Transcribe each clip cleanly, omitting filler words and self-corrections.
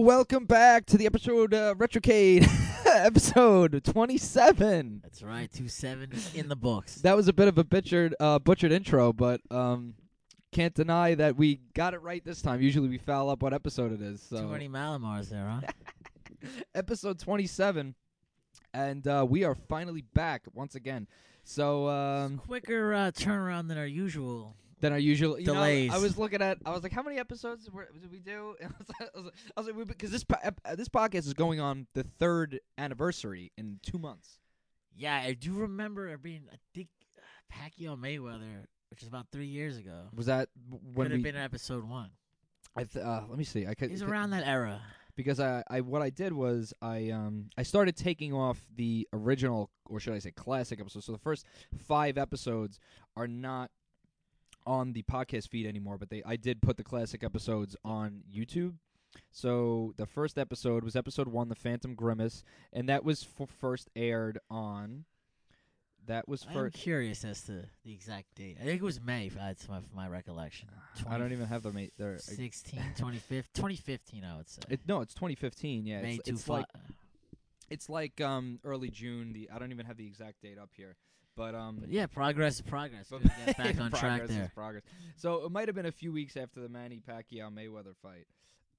welcome back to the episode Retrocade, episode 27. That's right, 27 in the books. That was a bit of a butchered intro, but can't deny that we got it right this time. Usually we foul up what episode it is. So. Too many Malamars there, huh? Episode 27, and we are finally back once again. So Quicker turnaround than our usual. I Delays. was looking at. I was like, how many episodes did we do? And I was like, because this podcast is going on the 3rd anniversary in 2 months. Yeah, I do remember it being, I think, Pacquiao Mayweather, which is about 3 years ago. Was that when Could have been episode 1. let me see. He's around that era. Because what I did was I started taking off the original, or should I say classic episodes. So the first 5 episodes are not on the podcast feed anymore, but I did put the classic episodes on YouTube. So the first episode was episode 1, The Phantom Grimace, and that was first aired on. I'm curious as to the exact date. I think it was May, from my recollection. I don't even have the May there. 2015, I would say. No, it's 2015. Yeah, May it's like early June. I don't even have the exact date up here. But yeah, progress is progress. But Get back on track there. Progress. So it might have been a few weeks after the Manny Pacquiao Mayweather fight.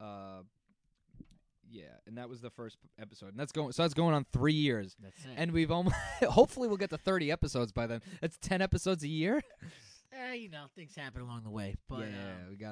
Yeah, and that was the first episode. And that's going on 3 years. That's it. And we've almost hopefully we'll get to 30 episodes by then. That's 10 episodes a year. Things happen along the way. But yeah, we're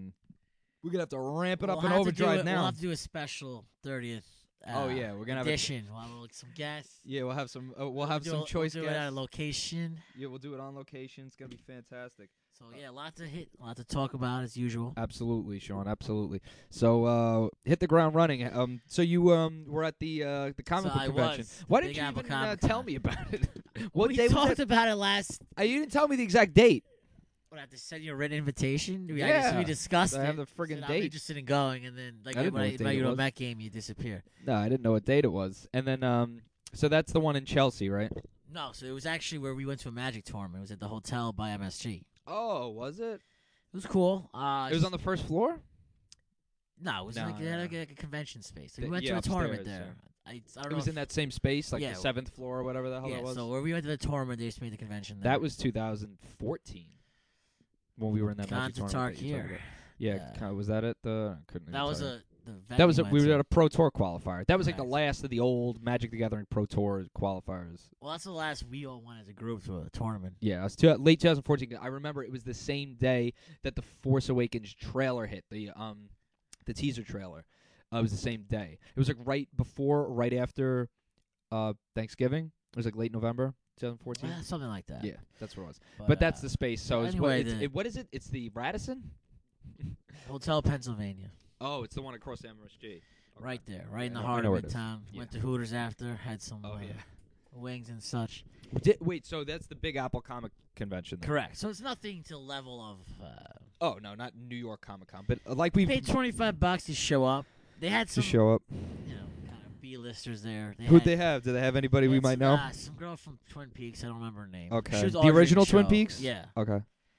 gonna have to ramp it up in have to overdrive now. We'll have to do a special 30th. We're gonna have edition. We'll have some guests. Yeah, we'll have some. We'll have some choice guests. We'll do it at a location. Yeah, we'll do it on location. It's gonna be fantastic. So yeah, a lot to talk about as usual. Absolutely, Sean. Absolutely. So hit the ground running. So you were at the comic book convention. Why didn't you even tell me about it? We talked about it last. You didn't tell me the exact date. I have to send you a written invitation? Yeah. We discussed it. I have the friggin' date. I'm interested in going, and then when I invite you to a Met game, you disappear. No, I didn't know what date it was. And then, so that's the one in Chelsea, right? No, so it was actually where we went to a Magic tournament. It was at the hotel by MSG. Oh, was it? It was cool. It was on the first floor? No, it was like a convention space. So we went to a upstairs, tournament there. I don't know. It was in that same space, like the 7th floor or whatever the hell that was? So where we went to the tournament, they just made the convention there. That was 2014. When we were in that Magic tournament. Here. Yeah, was that it? That was we were at a Pro Tour qualifier. That was like Correct. the last of the old Magic the Gathering Pro Tour qualifiers. Well, that's the last we all went as a group to a tournament. Yeah, it was late 2014. I remember it was the same day that the Force Awakens trailer hit, the teaser trailer. It was the same day. It was like right after Thanksgiving. It was like late November 2014. Something like that. Yeah, that's what it was. But that's the space. So anyway, what is it? It's the Radisson? Hotel Pennsylvania. Oh, it's the one across MSG. Okay. Right there, right in the heart of Midtown. Yeah. Went to Hooters after, had some wings and such. Wait, so that's the Big Apple Comic Convention then? Correct. So it's nothing to level of... oh, no, not New York Comic Con, but like we paid $25 to show up. They had some... To show up. Kind of B-listers there. Who'd they have? Do they have anybody we might know? Some girl from Twin Peaks. I don't remember her name. Okay. She was The original Twin show. Peaks? Yeah. Okay.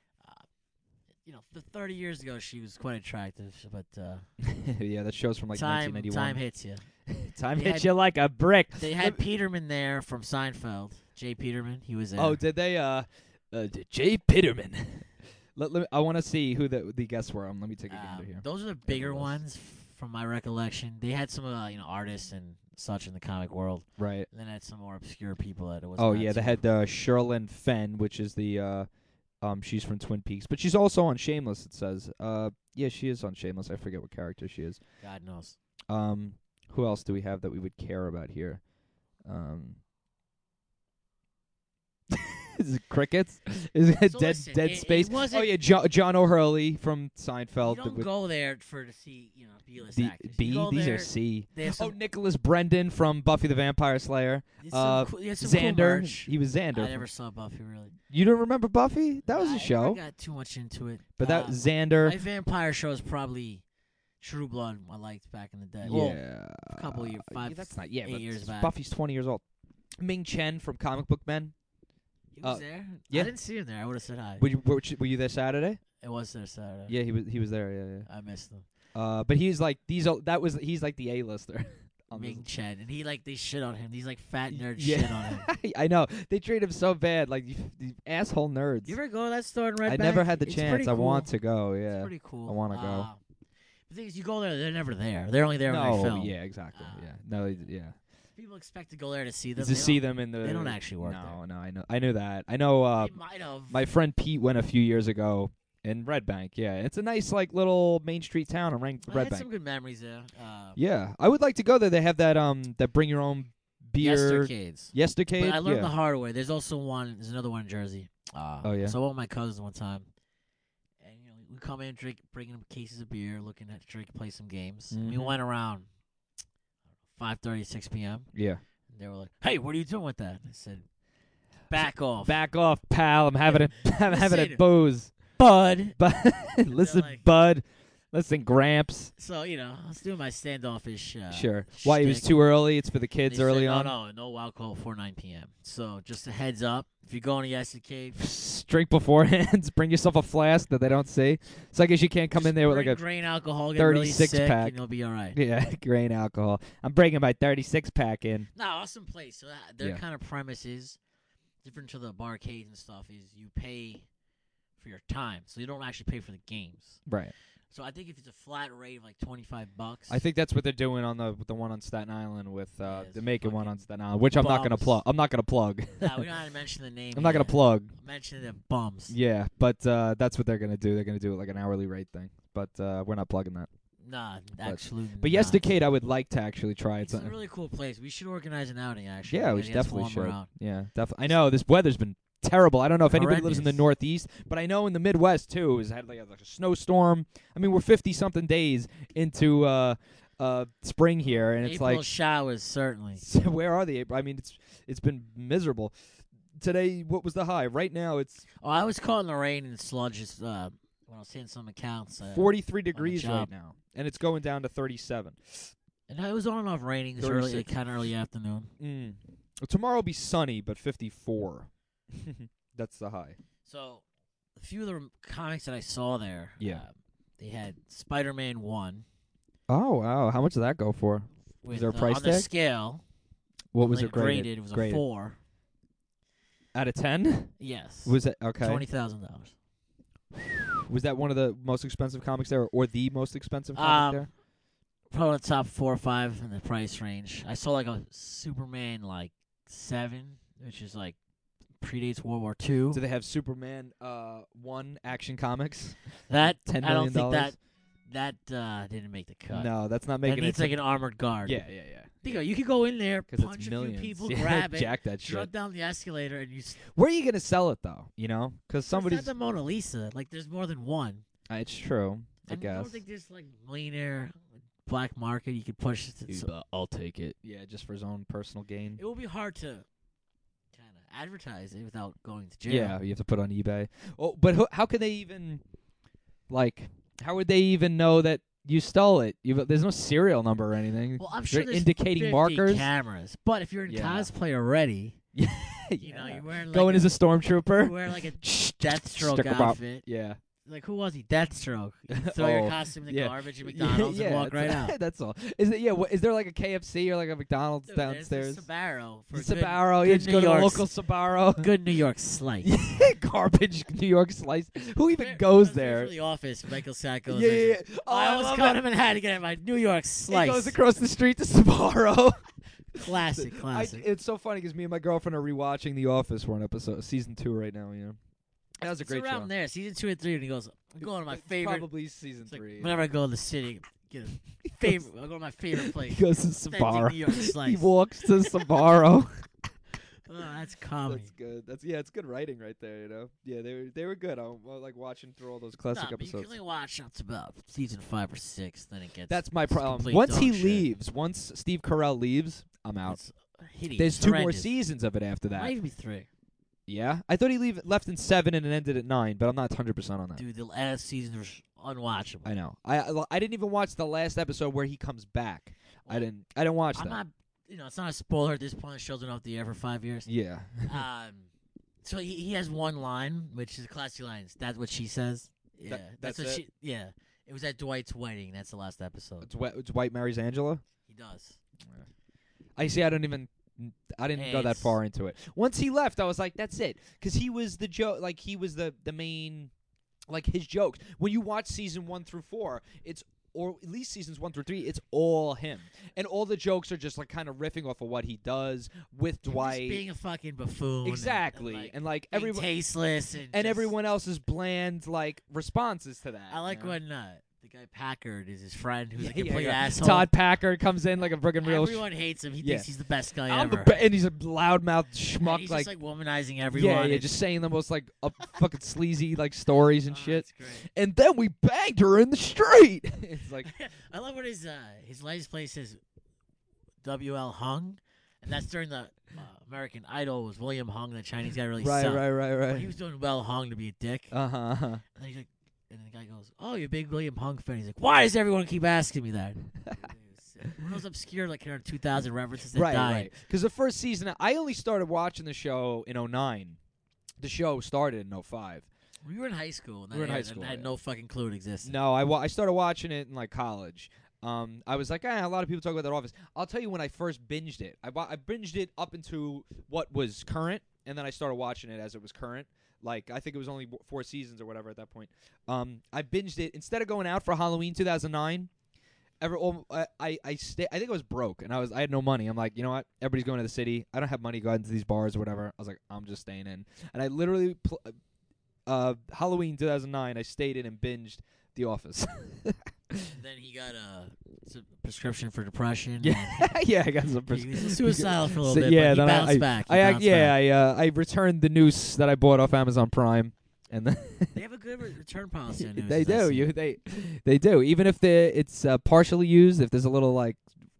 30 years ago, she was quite attractive, but... yeah, that show's from like 1991. Time hits you. Time hits you like a brick. They had Peterman there from Seinfeld. Jay Peterman, he was there. Oh, did they? Jay Peterman. I want to see who the guests were. Let me take a gander here. Those are the bigger ones from my recollection. They had some artists and such in the comic world. Right. And then had some more obscure people that it was. Oh yeah, they had Sherilyn Fenn, which is the she's from Twin Peaks, but she's also on Shameless. It says. Yeah, she is on Shameless. I forget what character she is. God knows. Who else do we have that we would care about here? Is it crickets? Is it dead space? Oh yeah, John O'Hurley from Seinfeld. You don't go there to see B-list actors. These are C. Oh, Nicholas Brendan from Buffy the Vampire Slayer. Xander. Cool, he was Xander. I never saw Buffy really. You don't remember Buffy? That was a show. I got too much into it. But that Xander. My vampire show is probably True Blood. I liked back in the day. Yeah, well, a couple of years, 8 years back. Buffy's 20 years old. Ming Chen from Comic Book Men. He was there? Yeah. I didn't see him there. I would have said hi. Were you there Saturday? It was there Saturday. Yeah, he was there. Yeah. I missed him. But he's like he's like the A-lister. Ming Chen, and they shit on him. These like fat nerds Yeah. shit on him. I know they treat him so bad, like these asshole nerds. You ever go to that store in Red I Bank? never had the It's chance. pretty I cool. want to go. Yeah, It's pretty cool. I want to go. The thing is, you go there, they're never there. They're only there when they film. Yeah, exactly. No, yeah. People expect to go there to see them. To see them in the. They don't actually work no, there. No, I knew that. I know. They might have. My friend Pete went a few years ago in Red Bank. Yeah, it's a nice like little Main Street town in Red I had Bank. some good memories there. Yeah, I would like to go there. They have that that bring your own beer. Yestercade. But I learned the hard way. There's also one. There's another one in Jersey. Oh yeah. So I went with my cousins one time, and we come in, bringing them cases of beer, looking at drink, play some games. Mhm. We went around 5:30, 6 p.m. Yeah. And they were like, "Hey, what are you doing with that?" I said, "Back off, Back off, pal. I'm having it. I'm having Listen. it booze. bud." But listen, like- bud. Listen, Gramps. So I was doing my standoffish. Sure. Why it was shtick. too early? It's for the kids They early said, on. No alcohol before 9 p.m. So just a heads up, if you're going to Yestercade, Drink beforehand. Bring yourself a flask that they don't see. So I guess you can't come in there with like a grain alcohol, get really 36 sick, pack. and you'll be all right. yeah grain alcohol. I'm bringing my 36 pack in. No, awesome place. So their Yeah. kind of premise is different to the barcades and stuff. Is you pay for your time, so you don't actually pay for the games. Right. So I think if it's a flat rate of like $25, I think that's what they're doing on the one on Staten Island with it's the making one fucking on Staten Island, which I'm not gonna bums. plug. I'm not gonna plug. Nah, we don't have to mention the name. I'm not gonna yet. plug. Mention the bums. Yeah, but that's what they're gonna do. They're gonna do it like an hourly rate thing. But we're not plugging that. Nah, actually. But not. Yestercade, I would like to actually try it. It's a really cool place. We should organize an outing. Actually, Yeah, we It should gets definitely warmer should. out. Yeah, definitely. I know this weather's been terrible. I don't know if anybody lives in the Horrendous. Northeast, but I know in the Midwest too. It's had like a snowstorm. I mean, we're 50-something days into spring here, and it's April like, showers certainly. where are the April? I mean, it's been miserable. Today, what was the high? Right now, it's Oh, I was caught in the rain and sludge. When I was seeing some accounts. 43 degrees right job. now, and it's going down to 37. And it was on and off raining this 36. kind of early afternoon. Well, tomorrow will be sunny, but 54. That's the high. So, a few of the comics that I saw there. Yeah. They had Spider-Man 1. Oh wow! How much did that go for? With, there a price on the tag? scale. What was like it graded? It was Graded. a 4. Out of 10? Yes. Was it okay? $20,000. Was that one of the most expensive comics there, or the most expensive comic there? Probably the top 4 or 5 in the price range. I saw like a Superman 7, which is like predates World War II. Do they have Superman 1 Action Comics? That $10 I don't million? think that didn't make the cut. No, that's not That making needs it. like an armored guard. Yeah. Think of it, you could go in there, Because punch it's a millions. few people, Yeah, grab it, jack that drop shit. down the escalator, and you. Where are you gonna sell it though? You know, because It's somebody's. not the Mona Lisa. Like, there's more than one. It's true. I And I guess. don't think there's like millionaire black market you could push it to. So I'll take it. Yeah, just for his own personal gain. it will be hard to kind of advertise it without going to jail. Yeah, you have to put it on eBay. Oh, but how could they even, like, how would they even know that you stole it? There's no serial number or anything. Well, I'm sure They're there's indicating 50 markers. cameras. But if you're in Yeah. cosplay already, Yeah. you're wearing like Going as a you stormtrooper. wear like a Stick Deathstroke 'em up. outfit. Yeah. Like, who was he? Deathstroke. You throw your Oh, costume in the yeah. garbage at McDonald's and walk right out. That's all. Is it? Yeah. Is there like a KFC or like a McDonald's Dude, downstairs? There's a Sbarro. For Sbarro. good You just go to New the York local Sbarro. Good New York slice. Garbage New York slice. Who even There- goes I was there? For the office, Michael Sack goes. Yeah, yeah, yeah. Oh, I almost love caught it. him and had to get my New York slice. He goes across the street to Sbarro. Classic. It's so funny because me and my girlfriend are rewatching The Office for an episode, season 2 right now. You know, that was a It's great around show. there, season 2 and 3, and he goes, "I'm going to my It's favorite." probably season It's like, 3. whenever I go to the city, get a favorite. I go to my favorite place. He goes to Authentic Sbarro. New York slice. He walks to Sbarro. Oh, that's comedy. That's good. It's good writing right there. You know, yeah, they were good. I like watching through all those classic Nah, but you episodes. can only watch up to about season 5 or 6, then it gets. That's my it's problem. complete Once he dog shit. leaves, once Steve Carell leaves, I'm out. It's hideous. There's 2 more horrendous. seasons of it after Might that. even be 3. Yeah, I thought he left in 7 and it ended at 9, but I'm not 100% on that. Dude, the last season was unwatchable. I know. I didn't even watch the last episode where he comes back. I didn't watch I'm that. not. It's not a spoiler at this point. The show's been off the air for 5 years. Yeah. So he has one line, which is a classy line. That's what she says. Yeah, that's what it? she. Yeah, it was at Dwight's wedding. That's the last episode. It's Dwight marries Angela. He does. I see. I didn't go that It's- far into it. Once he left, I was like, that's it, because he was the joke. Like he was the main, like his jokes. When you watch season 1 through 4, or at least seasons 1 through 3, it's all him, and all the jokes are just like kind of riffing off of what he does with Him Dwight. just being a fucking buffoon. Exactly, and being everyone tasteless and just- everyone else's bland like responses to that. I like you know? when the guy Packard is his friend, who's Yeah, a complete yeah. asshole. Todd Packard comes in like a friggin' real. Everyone hates him. He Yeah. thinks he's the best guy I'm ever. and he's a loudmouth schmuck. And he's like, just like womanizing everyone. yeah, It's- just saying the most like fucking sleazy like stories and Oh, shit. that's great. And then we banged her in the street. It's like, I love when his license plate says W.L. Hung, and that's during the American Idol was William Hung, the Chinese guy really sucked. But he was doing well hung to be a dick. Uh-huh. And then he's like, and the guy goes, "Oh, you're a big William Hung fan." He's like, "Why does everyone keep asking me that?" One of those obscure like 2000 references that died. Right. Because the first season, I only started watching the show in 2009. The show started in 2005. We were in high school. And We were in I high had- school, and I had yeah. no fucking clue it existed. No, I started watching it in like college. I was like, a lot of people talk about that Office. I'll tell you when I first binged it. I binged it up into what was current, and then I started watching it as it was current. Like, I think it was only 4 seasons or whatever at that point. I binged it instead of going out for Halloween 2009. I think I was broke and I had no money. I'm like, you know what? Everybody's going to the city. I don't have money to go out into these bars or whatever. I was like, I'm just staying in. And I literally Halloween 2009, I stayed in and binged The Office. Then he got a prescription for depression. Yeah, yeah, I got some. He was suicidal for a little So, bit, yeah, but he then bounced back. He I bounced back. I returned the noose that I bought off Amazon Prime, and then They have a good return policy on news. they as I do. see. They do. Even if it's partially used, if there's a little like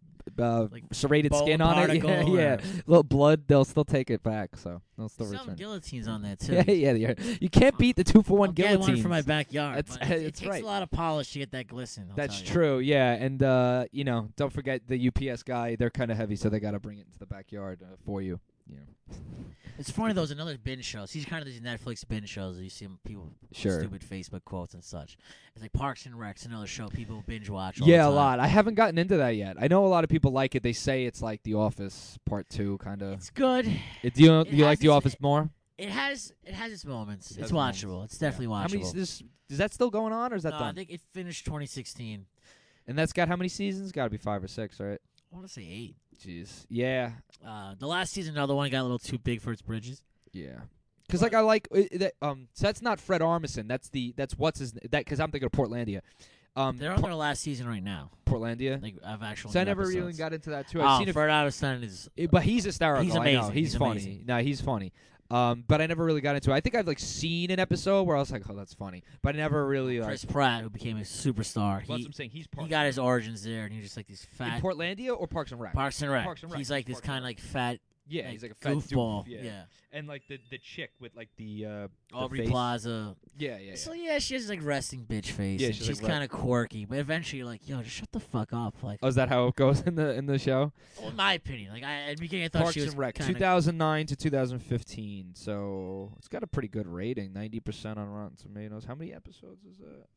serrated bone skin on it, yeah, particle yeah, or- little blood, they'll still take it back. So they'll still Some return. guillotines on that too. Yeah, yeah, they are. You can't beat the 2-for-1 I'll get guillotines. one for my backyard. That's- but it that's takes right. a lot of polish to get that glisten. I'll That's tell you. true, yeah, and don't forget the UPS guy. They're kind of heavy, so they got to bring it into the backyard for you. You know. It's funny though. There's another binge shows. He's kind of these Netflix binge shows that you see people Sure. stupid Facebook quotes and such. It's like Parks and Rec's another show people binge watch. All Yeah, the a time. lot. I haven't gotten into that yet. I know a lot of people like it. They say it's like The Office Part 2, kind of. It's good. Do you it like has The its- Office more? It has its moments. It It's has moments. watchable. It's definitely How many? watchable. Is that still going on, or is that No, I done? think it finished 2016. And that's got how many seasons? Got to be 5 or 6, right? I want to say 8. Jeez. Yeah. The last season, another one got a little too big for its bridges. Yeah. Because like I like that. So that's not Fred Armisen. That's what's his that. Because I'm thinking of Portlandia. They're on their last season right now. Portlandia. Like of actual. So I new never really episodes. got into that too. I've seen it. Fred Armisen is. But he's hysterical. He's I know. amazing. He's He's funny. amazing. No, he's funny. But I never really got into it. I think I've like seen an episode where I was like, "Oh, that's funny," but I never really like. Chris Pratt, who became a superstar. That's what I'm saying. He's He got his origins there, and he's just like this in fat Portlandia or Parks and Rec. Parks and Rec. Parks and Rec. He's like this Parks and kind of like fat, Yeah, like, he's like a fat goofball. doof. Yeah. And like the chick with like the Aubrey face. Plaza. Yeah, yeah. So yeah, she has like resting bitch face. Yeah, and she's, she's like, kind of quirky, but eventually you're like, yo, just shut the fuck up. Like, Oh, is that how it goes in the show? well, in my opinion, like at the beginning I thought Parks she was and Rec, kinda, 2009 to 2015. So it's got a pretty good rating, 90% on Rotten Tomatoes. How many episodes is that?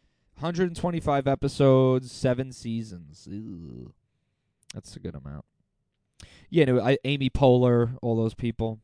125 episodes, 7 seasons. Ew. That's a good amount. Yeah, no, Amy Poehler, all those people.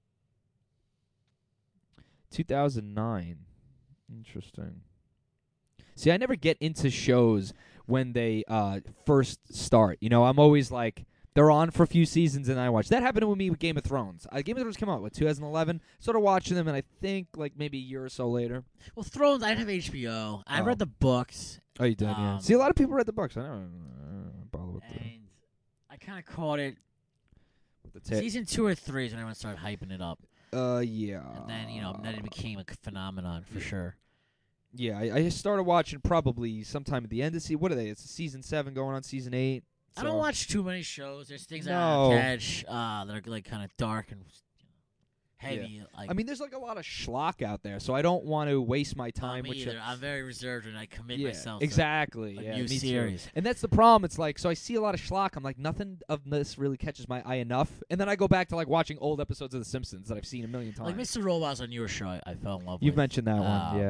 2009. Interesting. See, I never get into shows when they first start. You know, I'm always like, they're on for a few seasons and I watch. That happened with me with Game of Thrones. Game of Thrones came out, 2011? Started watching them, and I think like maybe a year or so later. Well, Thrones, I didn't have HBO. I Oh. read the books, Oh, you did, yeah. Um, See, a lot of people read the books. I don't bother with and I kind of caught it. the tip. Season 2 or 3 is when everyone started hyping it up. Yeah. And then, then it became a phenomenon for sure. Yeah, I started watching probably sometime at the end of season. What are they? It's season 7 going on season 8. I don't watch too many shows. There's things No. I catch that are like kind of dark and heavy. Like, I mean, there's like a lot of schlock out there, so I don't want to waste my time me with either. I'm very reserved and I commit yeah, myself. exactly. To a Yeah, new me too. series. And that's the problem. It's like, so I see a lot of schlock. I'm like, nothing of this really catches my eye enough. And then I go back to like watching old episodes of The Simpsons that I've seen a million times. Like Mr. Robot's a newer show I fell in love You've with. mentioned that one, yeah.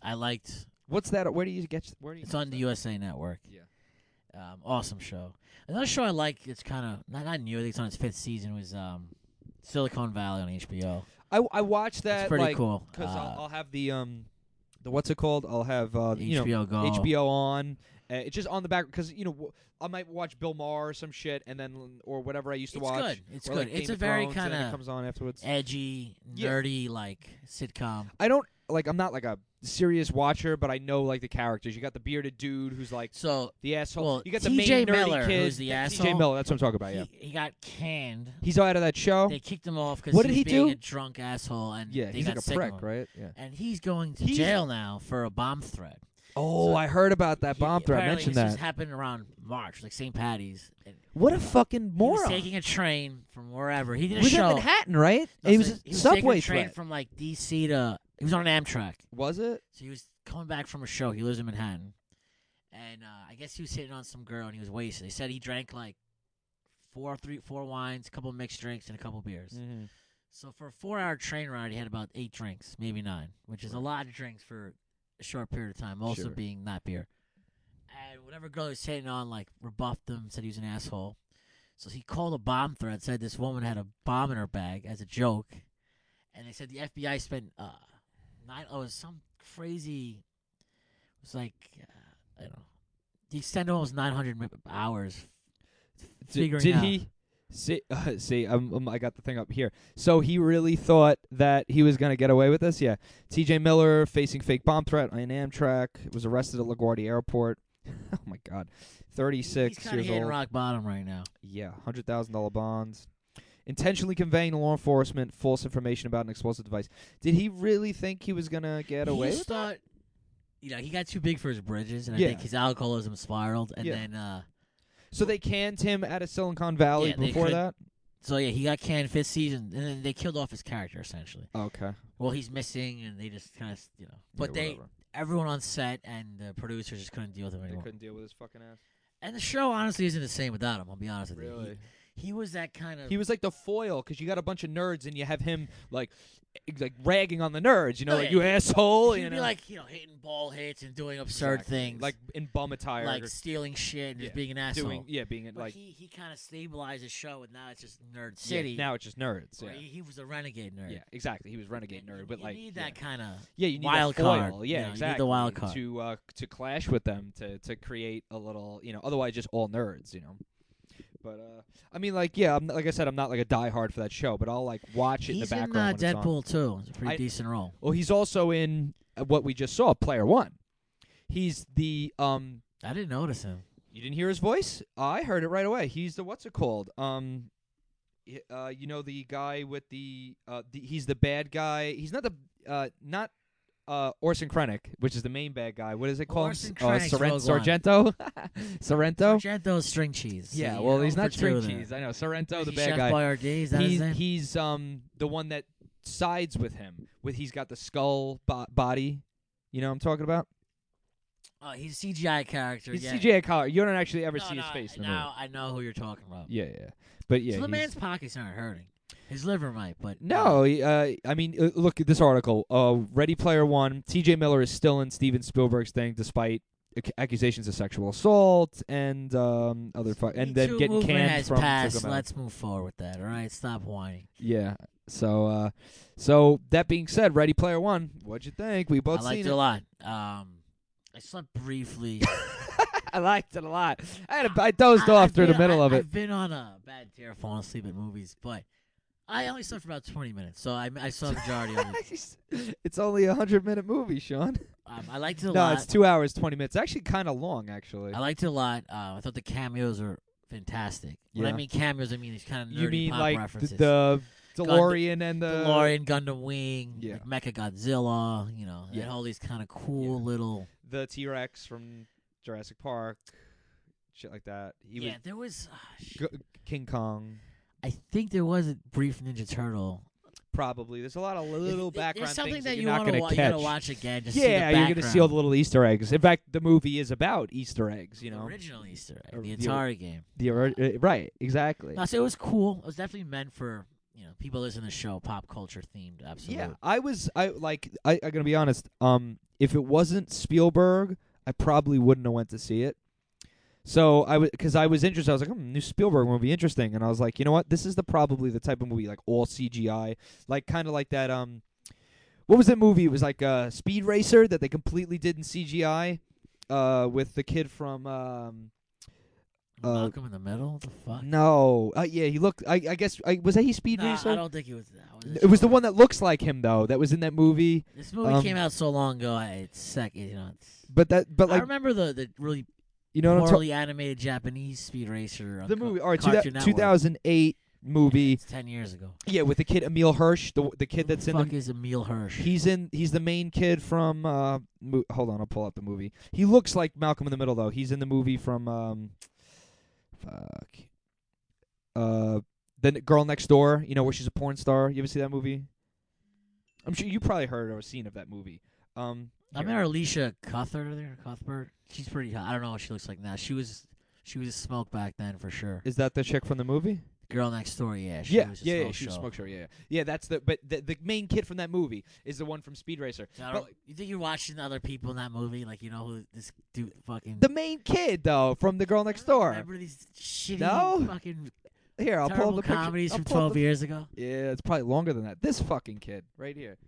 I liked. What's that? Where do you get? It's on the USA Network. Yeah. Awesome show. Another show I like. It's kind of not new. I think it's on its 5th season. Was Silicon Valley on HBO. I watched that. It's pretty like, cool. Because I'll have the what's it called? I'll have HBO Go. HBO on. It's just on the back because I might watch Bill Maher or some shit, and then or whatever I used to watch. It's or, good. Like, It's Game a of very Thrones, kind and then it comes on afterwards. edgy, nerdy like sitcom. I don't like. I'm not like a serious watcher, but I know like the characters. You got the bearded dude who's like the asshole. Well, you got the T.J. main nerdy Miller, kid. who's the asshole. T.J. Miller. That's what I'm talking about. Yeah. He got canned. He's out of that show. They kicked him off because What he did was he being do? a drunk asshole, and Yeah, they he's got like a sick of prick, him. right? Yeah. And he's going to jail now for a bomb threat. Oh, I heard about that bomb threat. I mentioned this that. Just happened around March, like St. Patty's. And What a fucking he was moron! taking a train from wherever. He did a was show. in Manhattan, right? No, he so was he was subway taking a train threat. from like D.C. to. He was on an Amtrak. Was it? So he was coming back from a show. He lives in Manhattan, and I guess he was hitting on some girl, and he was wasted. They said he drank like four wines, a couple mixed drinks, and a couple beers. Mm-hmm. So for a 4-hour train ride, he had about 8 drinks, maybe 9, which is a lot of drinks for a short period of time. Also being not beer. And whatever girl he was hitting on, like rebuffed him, said he was an asshole. So he called a bomb threat, said this woman had a bomb in her bag as a joke, and they said the FBI spent some crazy. It was like I don't know. The extent almost 900 hours figuring Did out. he see? I got the thing up here. So he really thought that he was going to get away with this. Yeah. T.J. Miller facing fake bomb threat on Amtrak was arrested at LaGuardia Airport. Oh my God, 36 He's kind of years hitting old. rock bottom right now. Yeah, $100,000 bonds. Intentionally conveying to law enforcement false information about an explosive device. Did he really think he was gonna get away with that? He got too big for his bridges, and I Yeah. think his alcoholism spiraled, and Yeah. then. So they canned him out of Silicon Valley Yeah, they before could- that? So yeah, he got canned 5th season, and then they killed off his character essentially. Okay. Well, he's missing, and they just kind of But Yeah, whatever. everyone on set and the producers just couldn't deal with him They anymore. couldn't deal with his fucking ass. And the show honestly isn't the same without him. I'll be honest with you. Really? He was that kind of. He was like the foil because you got a bunch of nerds and you have him like ragging on the nerds, No, like yeah, you asshole. He'd you be know? like hitting ball hits and doing absurd Exactly. things, like in bum attire, like stealing shit and just being an asshole. being But like he kind of stabilized the show, and now it's just Nerd City. now it's just nerds. where Yeah. He was a renegade nerd. Yeah, exactly. He was renegade nerd, but you like need that kind of you need wild that foil. card. Yeah, You need exactly. the wild card. to clash with them to create a little, otherwise just all nerds, But I mean, like I said, I'm not like a diehard for that show, but I'll like watch it in the background. He's in Deadpool too. It's a pretty I- decent role. Well, he's also in what we just saw, Player One. He's the I didn't notice him. You didn't hear his voice? I heard it right away. He's the what's it called? The guy with he's the bad guy. He's not not Orson Krennic, which is the main bad guy. What is it called? Orson Krennic's Rogue One. Sorrento. Sorrento. Sargento's string cheese. Yeah, See, well, you're he's over not two string there. cheese. I know Sorrento, the Is he bad Chef guy. Boyardee? Is that his name? He's the one that sides with him. He's got the skull body. You know what I'm talking about? He's a CGI character. He's yeah. CGI color. You don't actually ever see his No, face in the now I know who you're talking about. movie. Yeah. But yeah, So the he's- man's pockets aren't hurting. His liver might, but No, I mean, look at this article. Ready Player One. T.J. Miller is still in Steven Spielberg's thing, despite accusations of sexual assault and and then getting movement canned has from. passed. Silicon Valley. Let's move forward with that. All right, stop whining. Yeah. So that being said, Ready Player One. What'd you think? We both I liked seen it a lot. I slept briefly. I liked it a lot. I dozed off through the middle of it. I've been on a bad tear falling asleep at movies, but I only slept for about 20 minutes, so I saw the majority of it. It's only a 100-minute movie, Sean. I liked it a No, lot. it's 2 hours 20 minutes. Actually, kind of long, actually. I liked it a lot. I thought the cameos were fantastic. When I Yeah. mean cameos, I mean these kind of nerdy You mean pop like references. the DeLorean and the DeLorean, Gundam Wing, Yeah. like Mecha Godzilla, Yeah. and all these kind of cool little. the T-Rex from Jurassic Park, shit like that. There was. King Kong. I think there was a brief Ninja Turtle. Probably. There's a lot of little background There's something things that you're you not want to going to you gotta catch. watch again. Just Yeah, see the you're background. going to see all the little Easter eggs. In fact, the movie is about Easter eggs. The original Easter egg, Or the the- Atari game. Right, exactly. No, so it was cool. It was definitely meant for people listen to the show, pop culture themed. Absolutely. Yeah, I gotta be honest. If it wasn't Spielberg, I probably wouldn't have went to see it. So because I was interested. I was like, new Spielberg movie, interesting. And I was like, you know what? This is probably the type of movie like all CGI, like kind of like that. What was that movie? It was like Speed Racer that they completely did in CGI, with the kid from Malcolm in the Middle. What the fuck? No, yeah, he looked. I guess was that he Speed Racer? I don't think it was that. It was the one that looks like him though. That was in that movie. This movie came out so long ago. It's second. But like I remember the really poorly animated Japanese Speed Racer. The movie, all right, Cartoon Network. 2008 movie. It's 10 years ago. Yeah, with the kid Emil Hirsch, the kid that's in. Who the fuck is Emil Hirsch? He's the main kid from. Hold on, I'll pull up the movie. He looks like Malcolm in the Middle though. He's in the movie from. The Girl Next Door. You know where she's a porn star. You ever see that movie? I'm sure you probably heard or seen of that movie. I met Alicia Cuthbert. She's pretty hot. I don't know what she looks like now. She was a smoke back then for sure. Is that the chick from the movie? Girl Next Door, yeah. She was a smoke show, yeah. That's but the main kid from that movie is the one from Speed Racer. You think you're watching other people in that movie, like who this dude fucking. The main kid though from the Girl Next Door. Remember these shitty fucking. Here, I'll pull up the comedies picture. from 12 years ago. Yeah, it's probably longer than that. This fucking kid right here.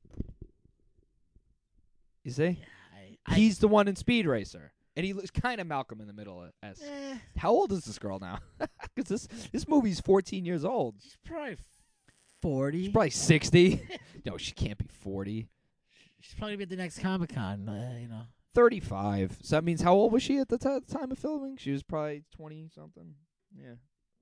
You see? Yeah, he's the one in Speed Racer. And he looks kind of Malcolm in the Middle. How old is this girl now? Because this movie's 14 years old. She's probably 40. She's probably 60. No, she can't be 40. She's probably be at the next Comic-Con, 35. So that means how old was she at the time of filming? She was probably 20-something. Yeah.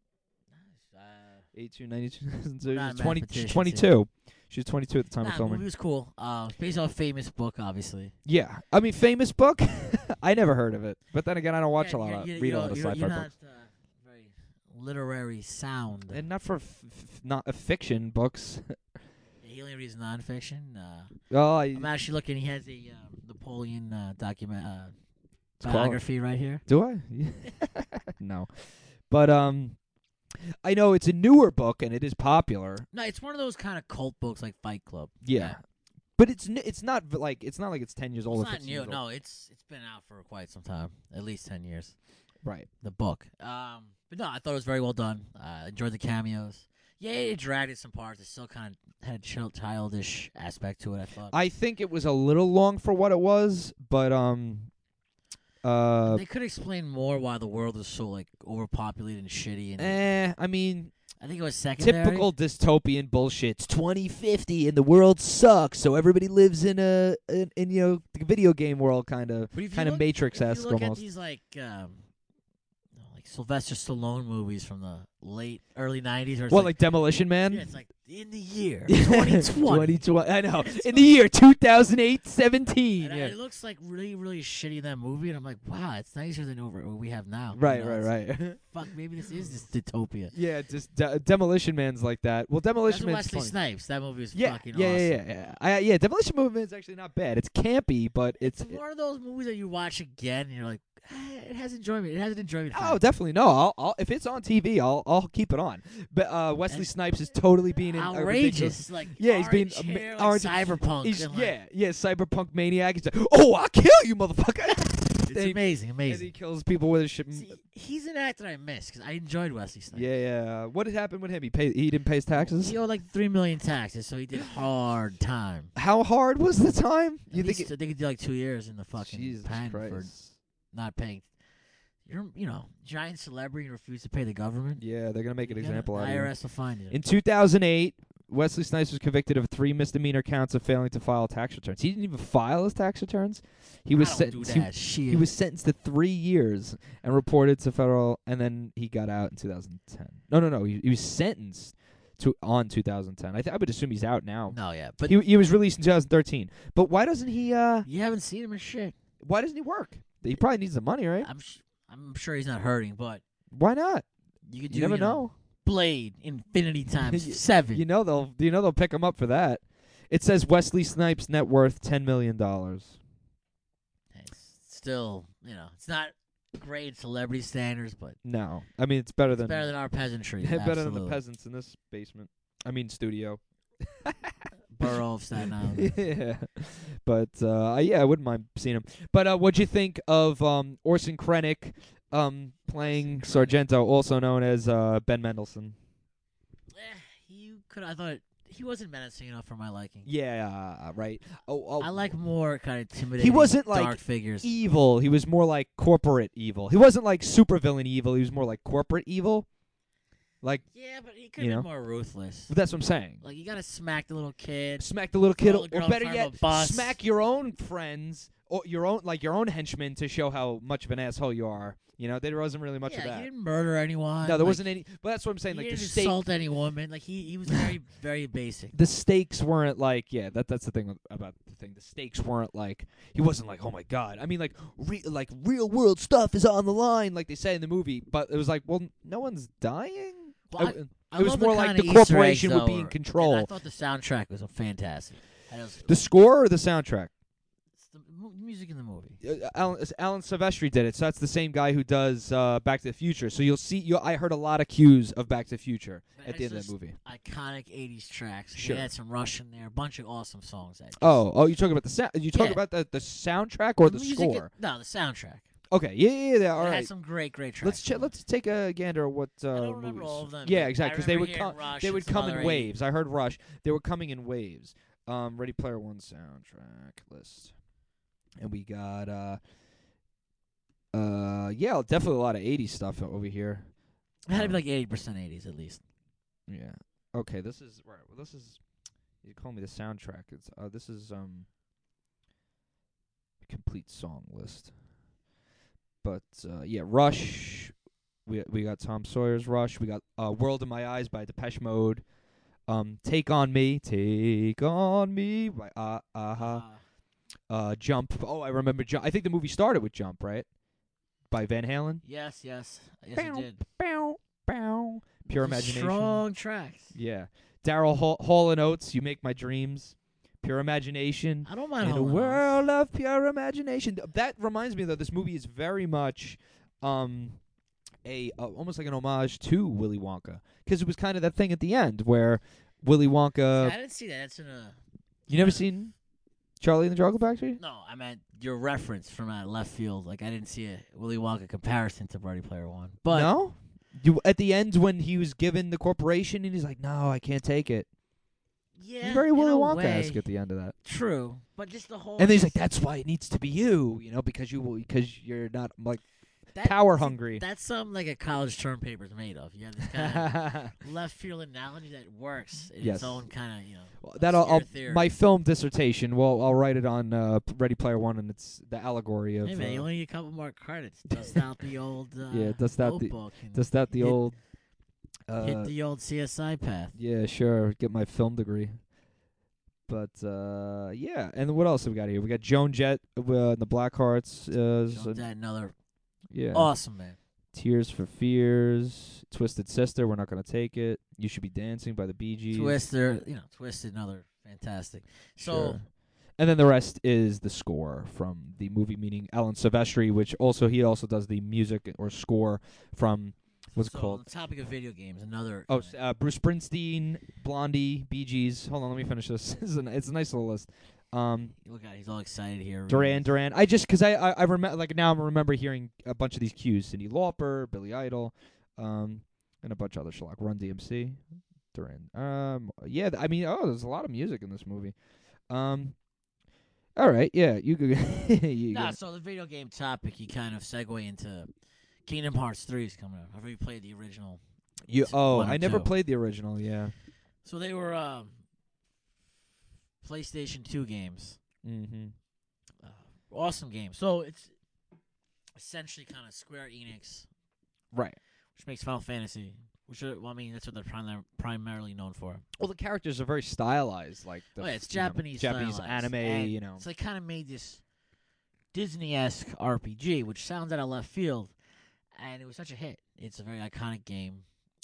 82, 92. She's 22. She was 22 at the time of filming. The movie was cool. It's based on a famous book, obviously. Yeah. I mean, famous book? I never heard of it. But then again, I don't watch read a lot of sci-fi you're books. Not very literary sound. And not for not fiction books. He only reads nonfiction. I'm actually looking. He has a Napoleon biography right here. Do I? No. But I know it's a newer book and it is popular. No, it's one of those kind of cult books like Fight Club. Yeah. But it's not like it's 10 years old. It's not new. No, it's been out for quite some time, at least 10 years. Right. The book. But no, I thought it was very well done. Enjoyed the cameos. Yeah, it dragged at some parts. It still kind of had a childish aspect to it, I thought. I think it was a little long for what it was, but they could explain more why the world is so like overpopulated and shitty. I mean, I think it was secondary. Typical dystopian bullshit. It's 2050 and the world sucks, so everybody lives in the video game world, kind of Matrix-esque almost. If you look at these like Sylvester Stallone movies from the early 90s, or like Demolition Man? Yeah, it's like in the year 2020. 2020. I know. In the year 2017. And it looks like really, really shitty in that movie, and I'm like, wow, it's nicer than what we have now. Right. Fuck, maybe this is just Dystopia. Yeah, just Demolition Man's like that. Well, Demolition Man's Wesley funny. Snipes. That movie was fucking awesome. Yeah. Demolition Man's actually not bad. It's campy, but it's one of those movies that you watch again, and you're like, it has enjoyment. It has an enjoyment. Oh, definitely. No, I'll if it's on TV, I'll keep it on. But Wesley Snipes is totally being outrageous. Like he's being orange cyberpunk. Cyberpunk maniac. He's like, oh, I'll kill you, motherfucker. It's amazing. And he kills people with his shit. He's an actor I miss because I enjoyed Wesley Snipes. Yeah. What had happened with him? He didn't pay his taxes. He owed like $3 million taxes, so he did hard time. How hard was the time? I think he did like 2 years in the fucking pen for not paying. You're, giant celebrity and refuse to pay the government. Yeah, they're gonna make an example out of you. IRS will find you. In 2008, Wesley Snipes was convicted of 3 misdemeanor counts of failing to file tax returns. He didn't even file his tax returns. He was He was sentenced to 3 years and reported to federal, and then he got out in 2010. No. He was sentenced on 2010. I would assume he's out now. No, yeah, but he was released in 2013. But why doesn't he? You haven't seen him in shit. Why doesn't he work? He probably needs the money, right? I'm sure he's not hurting, but why not? You never know. Blade Infinity times 7. They'll pick him up for that. It says Wesley Snipes' net worth $10 million. It's still, it's not great celebrity standards, but no, I mean it's better than our peasantry. better than the peasants in this basement. I mean studio. Borough of Staten Island. Yeah, but yeah, I wouldn't mind seeing him. But what'd you think of Orson Krennic playing Sargento, also known as Ben Mendelsohn? I thought he wasn't menacing enough for my liking. Yeah, right. I like more kind of intimidating. He wasn't dark like figures. evil. He was more like corporate evil. He wasn't like supervillain evil. He was more like corporate evil. Like, yeah, but he could have been more ruthless. That's what I'm saying. Like, you gotta smack the little kid. Smack the little kid, Throw the girl or better in front of yet, a bus. smack your own friends or your own henchmen to show how much of an asshole you are. There wasn't really much of that. He didn't murder anyone. No, there wasn't any. But that's what I'm saying. He Like didn't the insult any woman. Like he was very very basic. The stakes weren't like that's the thing about the thing. The stakes weren't like he wasn't like, oh my god. I mean like real world stuff is on the line like they say in the movie. But it was like, well, no one's dying. Well, it was more like the Easter corporation eggs, would be in control. And I thought the soundtrack was fantastic. The score or the soundtrack? The music in the movie. Alan Silvestri did it, so that's the same guy who does Back to the Future. So you'll see. I heard a lot of cues of Back to the Future at the end of that movie. Iconic '80s tracks. Sure. They had some Rush in there. A bunch of awesome songs. Oh, you talking about the sound? You talking about the soundtrack or the score? No, the soundtrack. Okay, yeah. All right. Had some great tracks. Let's take a gander at what I don't remember all of them. Yeah, exactly. Because they would come in 80s. waves. I heard Rush. They were coming in waves. Ready Player One soundtrack list, and we got definitely a lot of '80s stuff over here. It had to be like 80% '80s at least. Yeah. Okay. This is right. Well, this is. You call me the soundtrack. It's this is complete song list. But Rush. We got Tom Sawyer's Rush. We got World in My Eyes by Depeche Mode. Take on Me by Jump. Oh, I remember Jump. I think the movie started with Jump, right? By Van Halen. Yes, it did. Pure Imagination. Strong tracks. Yeah. Daryl Hall and Oates, You Make My Dreams. Pure Imagination. I don't mind In a world of pure imagination. That reminds me, though, this movie is very much almost like an homage to Willy Wonka. Because it was kind of that thing at the end where Willy Wonka... I didn't see that. It's in a... You never seen Charlie and the Chocolate Factory? No, I meant your reference from out left field. Like, I didn't see a Willy Wonka comparison to Ready Player One. But no? At the end when he was given the corporation and he's like, no, I can't take it. Yeah, he's very Willy Wonka-esque at the end of that. True, but just the whole... And then he's like, that's why it needs to be you, because you're not, like, power hungry. That's something like a college term paper is made of. You have this kind of left field analogy that works in its own kind of, theory. My film dissertation, I'll write it on Ready Player One, and it's the allegory of... Hey, man, you only need a couple more credits. Dust out the old dust out the old... hit the old CSI path. Yeah, sure. Get my film degree. But, yeah. And what else have we got here? We got Joan Jett, the Blackhearts. Joan Jett, another awesome, man. Tears for Fears. Twisted Sister, We're Not Gonna Take It. You Should Be Dancing by the Bee Gees. Twisted, another fantastic. So, sure. And then the rest is the score from the movie, meaning Alan Silvestri, which he also does the music or score from... What's it called? On the topic of video games, another... Bruce Springsteen, Blondie, Bee Gees. Hold on, let me finish this. It's a nice little list. Look at, he's all excited here. Duran. I remember, like, now I remember hearing a bunch of these cues: Cyndi Lauper, Billy Idol, and a bunch of other schlock. Run DMC, Duran. There's a lot of music in this movie. All right, yeah, you could. So the video game topic, you kind of segue into. Kingdom Hearts 3 is coming out. Have you played the original? I never played the original, yeah. So they were PlayStation 2 games. Mm-hmm. Awesome game. So it's essentially kind of Square Enix. Right. Which makes Final Fantasy, that's what they're primarily known for. Well, the characters are very stylized. Like it's Japanese anime, and So they kind of made this Disney-esque RPG, which sounds out of left field. And it was such a hit. It's a very iconic game.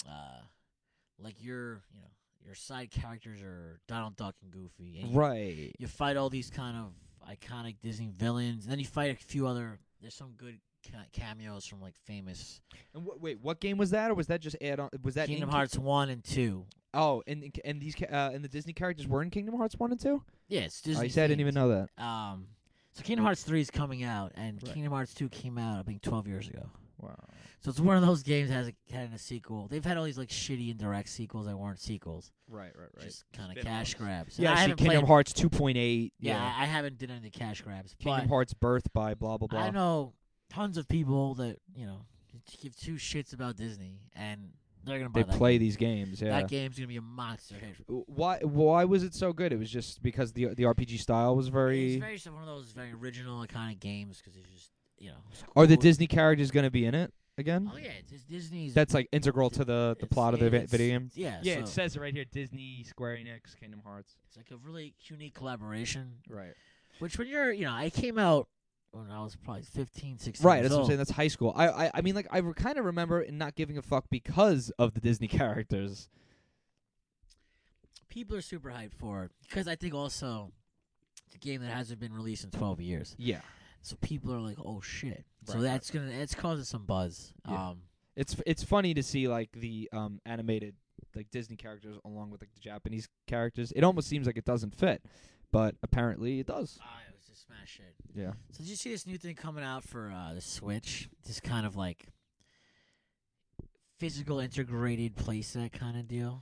Like your side characters are Donald Duck and Goofy. And you fight all these kind of iconic Disney villains. And then you fight a few other... There's some good cameos from like famous And wait, what game was that, or was that just add on? Was that Kingdom in Hearts 1 and 2. Oh, and these and the Disney characters were in Kingdom Hearts 1 and 2? Yeah, it's Disney. I said I didn't even know that. So Kingdom Hearts 3 is coming out, and Right. Kingdom Hearts 2 came out, I think, 12 years ago. Wow. So it's one of those games that has had a sequel. They've had all these like shitty indirect sequels that weren't sequels. Right. Just kind of Spin-offs. cash grabs. Yeah, I I see haven't Kingdom played, Hearts 2.8. Yeah, I haven't done any cash grabs. Kingdom but Hearts Birth by blah blah blah. I know tons of people that give two shits about Disney, and they're gonna buy They that play game. these games. Yeah. That game's gonna be a monster hit. Why was it so good? It was just because the RPG style was It's very. very one of those very original kind of games because it's just it's Are the cool. Disney characters going to be in it again? Oh yeah, it's Disney's. That's like integral to the plot of the it's- video game. Yeah, Yeah, so it says it right here: Disney, Square Enix, Kingdom Hearts. it's like a really unique collaboration. Right. Which when you're, I came out when I was probably 15, 16 Right, years that's what I'm old. saying. That's high school. I mean, like, I kind of remember not giving a fuck because of the Disney characters. People are super hyped for it because I think also it's a game that hasn't been released in 12 years. Yeah, So people are like, "Oh shit!" So Right, that's it's causing some buzz. Yeah. it's funny to see like the animated like Disney characters along with like the Japanese characters. It almost seems like it doesn't fit, but apparently it does. It was just smash hit. Yeah. So did you see this new thing coming out for the Switch? This kind of like physical integrated playset kind of deal.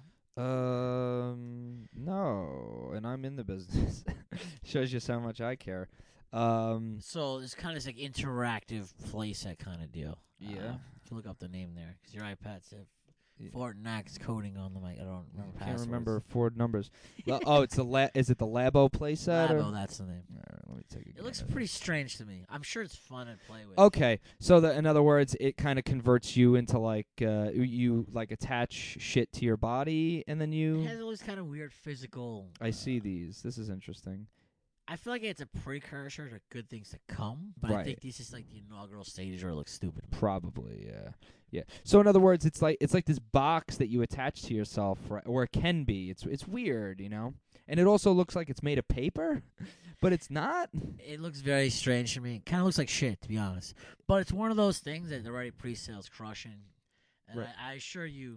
No, and I'm in the business. Shows you how much I care. So it's kind of like interactive playset kind of deal. Yeah. You can look up the name there because your iPads have Yeah. Fort Knox coding on them. I don't remember Can't passwords. remember Ford numbers. It's is it the Labo playset? Labo, that's the name. All right, let me take a It looks gander. pretty strange to me. I'm sure it's fun to play with. Okay, so in other words, it kind of converts you into like you like attach shit to your body, and then It you. has all these kind of weird physical. I see these. This is interesting. I feel like it's a precursor to good things to come, but I Right. think this is like the inaugural stage where it looks stupid. Probably, yeah. So in other words, it's like this box that you attach to yourself, right? Or it can be. It's weird, and it also looks like it's made of paper, but it's not. It looks very strange to me. It kind of looks like shit, to be honest. But it's one of those things that already pre-sales crushing. And Right. I assure you,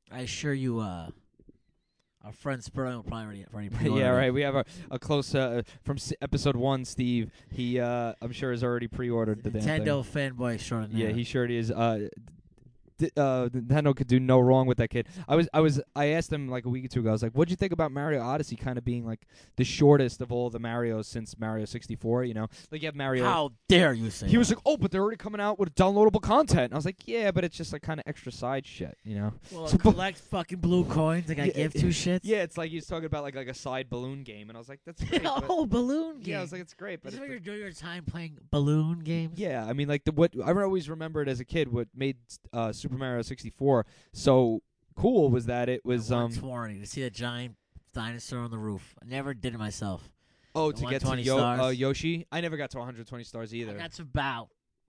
our friend Spurling will probably already Yeah, right. We have a close from episode 1. Steve, he I'm sure has already pre-ordered the damn thing. Nintendo fanboy extraordinaire. Yeah, he sure is. Nintendo could do no wrong with that kid. I asked him like a week or two ago. I was like, "What'd you think about Mario Odyssey kind of being like the shortest of all the Marios since Mario 64?" Like you have Mario. How dare you say He was that? like, "Oh, but they're already coming out with downloadable content." And I was like, "Yeah, but it's just like kind of extra side shit, Well, So- collect fucking blue coins. Like I Yeah, give two shits. Yeah, it's like he was talking about like a side balloon game, and I was like, "That's great." but- Oh, balloon game. yeah, I was like, "It's great," but Is this it's what you're doing your time playing balloon games? yeah, I mean, like what I always remembered as a kid, what made Super Mario 64 so cool was that it was 120 to see that giant dinosaur on the roof. I never did it myself. to the get to 120 stars. Yoshi. I never got to 120 stars either. I got to about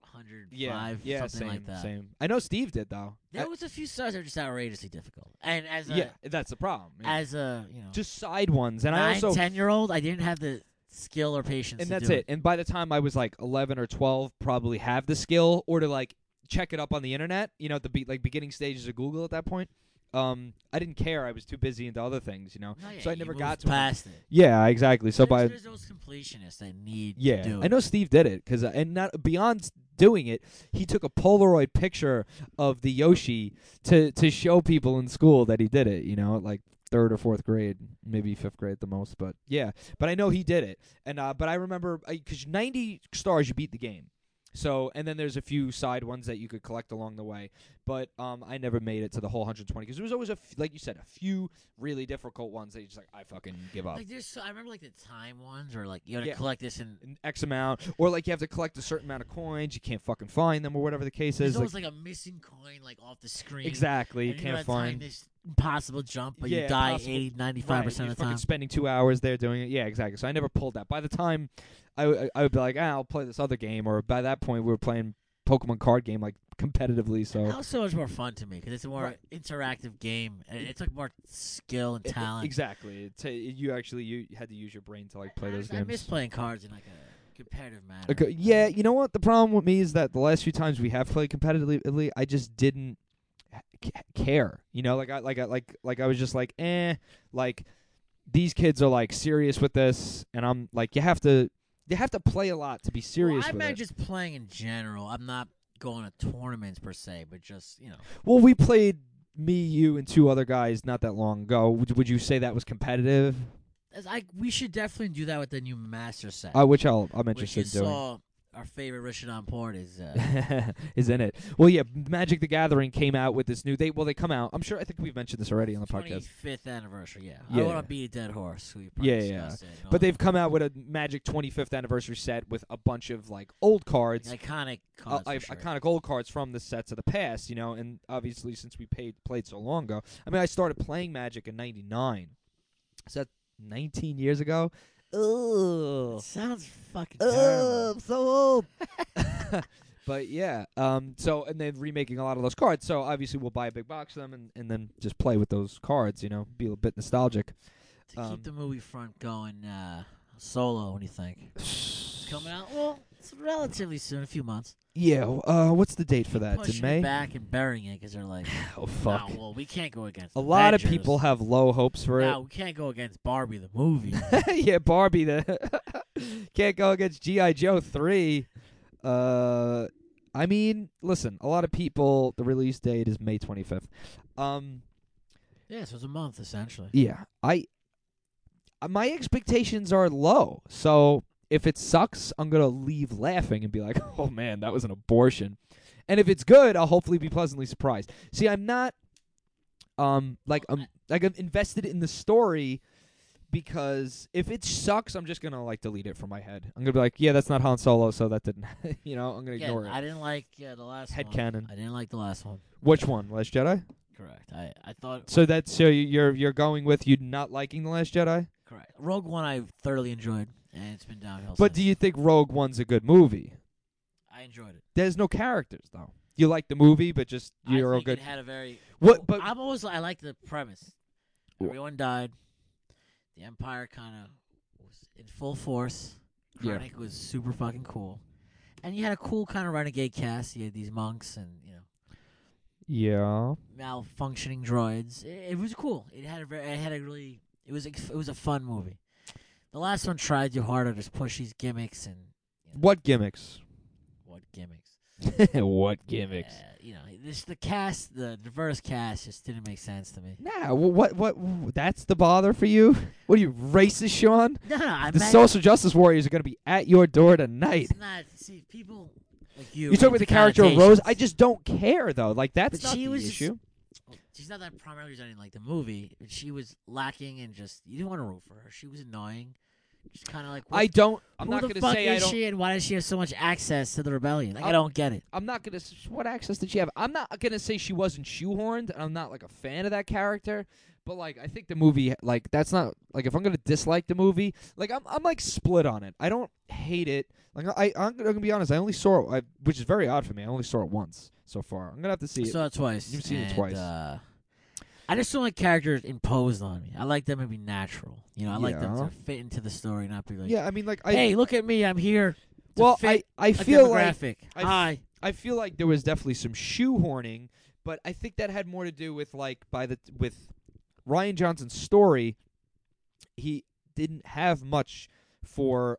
105, yeah, something same, like that. same. I know Steve did though. There was a few stars that were just outrageously difficult. And as a Yeah, that's the problem. Yeah. as a Just side ones, and I 9, also 10-year-old, I didn't have the skill or patience. and to that's do it. And by the time I was like 11 or 12, probably have the skill or to like check it up on the internet. At the beginning stages of Google at that point. I didn't care. I was too busy into other things. No, yeah, so I you never moved got to past it. Yeah, exactly. So there's those completionists that need yeah, to do it. I know Steve did it and not beyond doing it, he took a Polaroid picture of the Yoshi to show people in school that he did it. Like 3rd or 4th grade, maybe 5th grade at the most. But yeah, but I know he did it, and but I remember because 90 stars you beat the game. So, and then there's a few side ones that you could collect along the way. But I never made it to the whole 120 because there was always, like you said, a few really difficult ones that you're just like, I fucking give up. Like I remember like the time ones, or like you gotta Yeah. collect this in. An X amount, or like you have to collect a certain amount of coins, you can't fucking find them, or whatever the case There's is. always like a missing coin like off the screen. Exactly, you and you can't gotta time find. this impossible jump, but you Yeah, die impossible. 80, 95% Right, of you're the fucking time. spending 2 hours there doing it. Yeah, exactly. So I never pulled that. By the time I would be like, I'll play this other game, or by that point we were playing Pokemon card game like competitively. So That was so much more fun to me because it's a more Right. interactive game. And it took more skill and talent. Exactly. You had to use your brain to like play those I games. miss playing cards in like competitive manner. Okay, yeah, you know what? The problem with me is that the last few times we have played competitively, I just didn't care. You know, I was just like, like these kids are like serious with this, and I'm like, you have to play a lot to be serious I with meant it. just playing in general. I'm not going to tournaments per se, but just Well, we played me, you, and 2 other guys not that long ago. Would you say that was competitive? We should definitely do that with the new master set. Which I'm which interested you in doing. saw. Our favorite Richard Port is is in it. Well, yeah, Magic the Gathering came out with this new. They come out. I think we've mentioned this already on the podcast. 25th anniversary. Yeah. I Yeah. don't want to beat a dead horse. Yeah. But they've come out with a Magic 25th anniversary set with a bunch of like old cards, iconic cards, iconic old cards from the sets of the past. You know, and obviously since we played so long ago, I mean, I started playing Magic in '99. So that's 19 years ago. Ugh. Sounds fucking terrible. I'm so old. But yeah, so and then remaking a lot of those cards. So obviously we'll buy a big box of them and then just play with those cards. You know, be a bit nostalgic. To keep the movie front going, Solo. What do you think? It's coming out. Well, it's relatively soon, a few months. Yeah. What's the date for that? Pushing In May. it back and burying it because they're like, oh fuck. Well, we can't go against. A lot of Avengers. people have low hopes for No, we can't go against Barbie the movie. it. Yeah, Barbie the can't go against G.I. Joe 3. I mean, listen, a lot of people. The release date is May 25th. Yeah, so it's a month essentially. Yeah, my expectations are low, so if it sucks, I'm gonna leave laughing and be like, "Oh man, that was an abortion." And if it's good, I'll hopefully be pleasantly surprised. See, I'm not, I'm invested in the story because if it sucks, I'm just gonna like delete it from my head. I'm gonna be like, "Yeah, that's not Han Solo, so that didn't," I'm gonna ignore it. I didn't like the last one. Headcanon. I didn't like the last one. Which one? Last Jedi? Correct. I thought. So you're going with you not liking the Last Jedi? Correct. Rogue One I thoroughly enjoyed, and it's been downhill. But since. do you think Rogue One's a good movie? I enjoyed it. There's no characters though. You like the movie, but just you're I a think good. It had a very. What? But I like the premise. Everyone died. The Empire kind of was in full force. Yeah. Krennic was super fucking cool, and you had a cool kind of renegade cast. You had these monks and yeah, malfunctioning droids. It was cool. It was a fun movie. The last one tried too hard to just push these gimmicks and what gimmicks? what gimmicks? What gimmicks? The cast, the diverse cast, just didn't make sense to me. Nah, what? That's the bother for you? What are you, racist, Sean? No, I The meant social justice warriors are going to be at your door tonight. it's not. See, people like you. You talking about the character of Rose? I just don't care though. Like that's But not she the was issue. She's not that primarily representing like the movie. She was lacking in just you didn't want to root for her. She was annoying. Just kind of like I don't. I'm who not the going to fuck say I is don't. she and why does she have so much access to the rebellion? Like I don't get it. I'm not gonna. What access did she have? I'm not gonna say she wasn't shoehorned. I'm not like a fan of that character, but like I think the movie, like that's not like if I'm gonna dislike the movie, like I'm like split on it. I don't hate it. Like I'm gonna be honest. I only saw it, which is very odd for me. I only saw it once so far. I'm gonna have to see I it. saw it twice. You've seen it twice. I just don't like characters imposed on me. I like them to be natural. I like them Yeah. to fit into the story, not be like, Yeah, I mean, like hey, look at me, I'm here. To well, fit I a feel like demographic. I- Hi. I feel like there was definitely some shoehorning, but I think that had more to do with with Ryan Johnson's story. He didn't have much for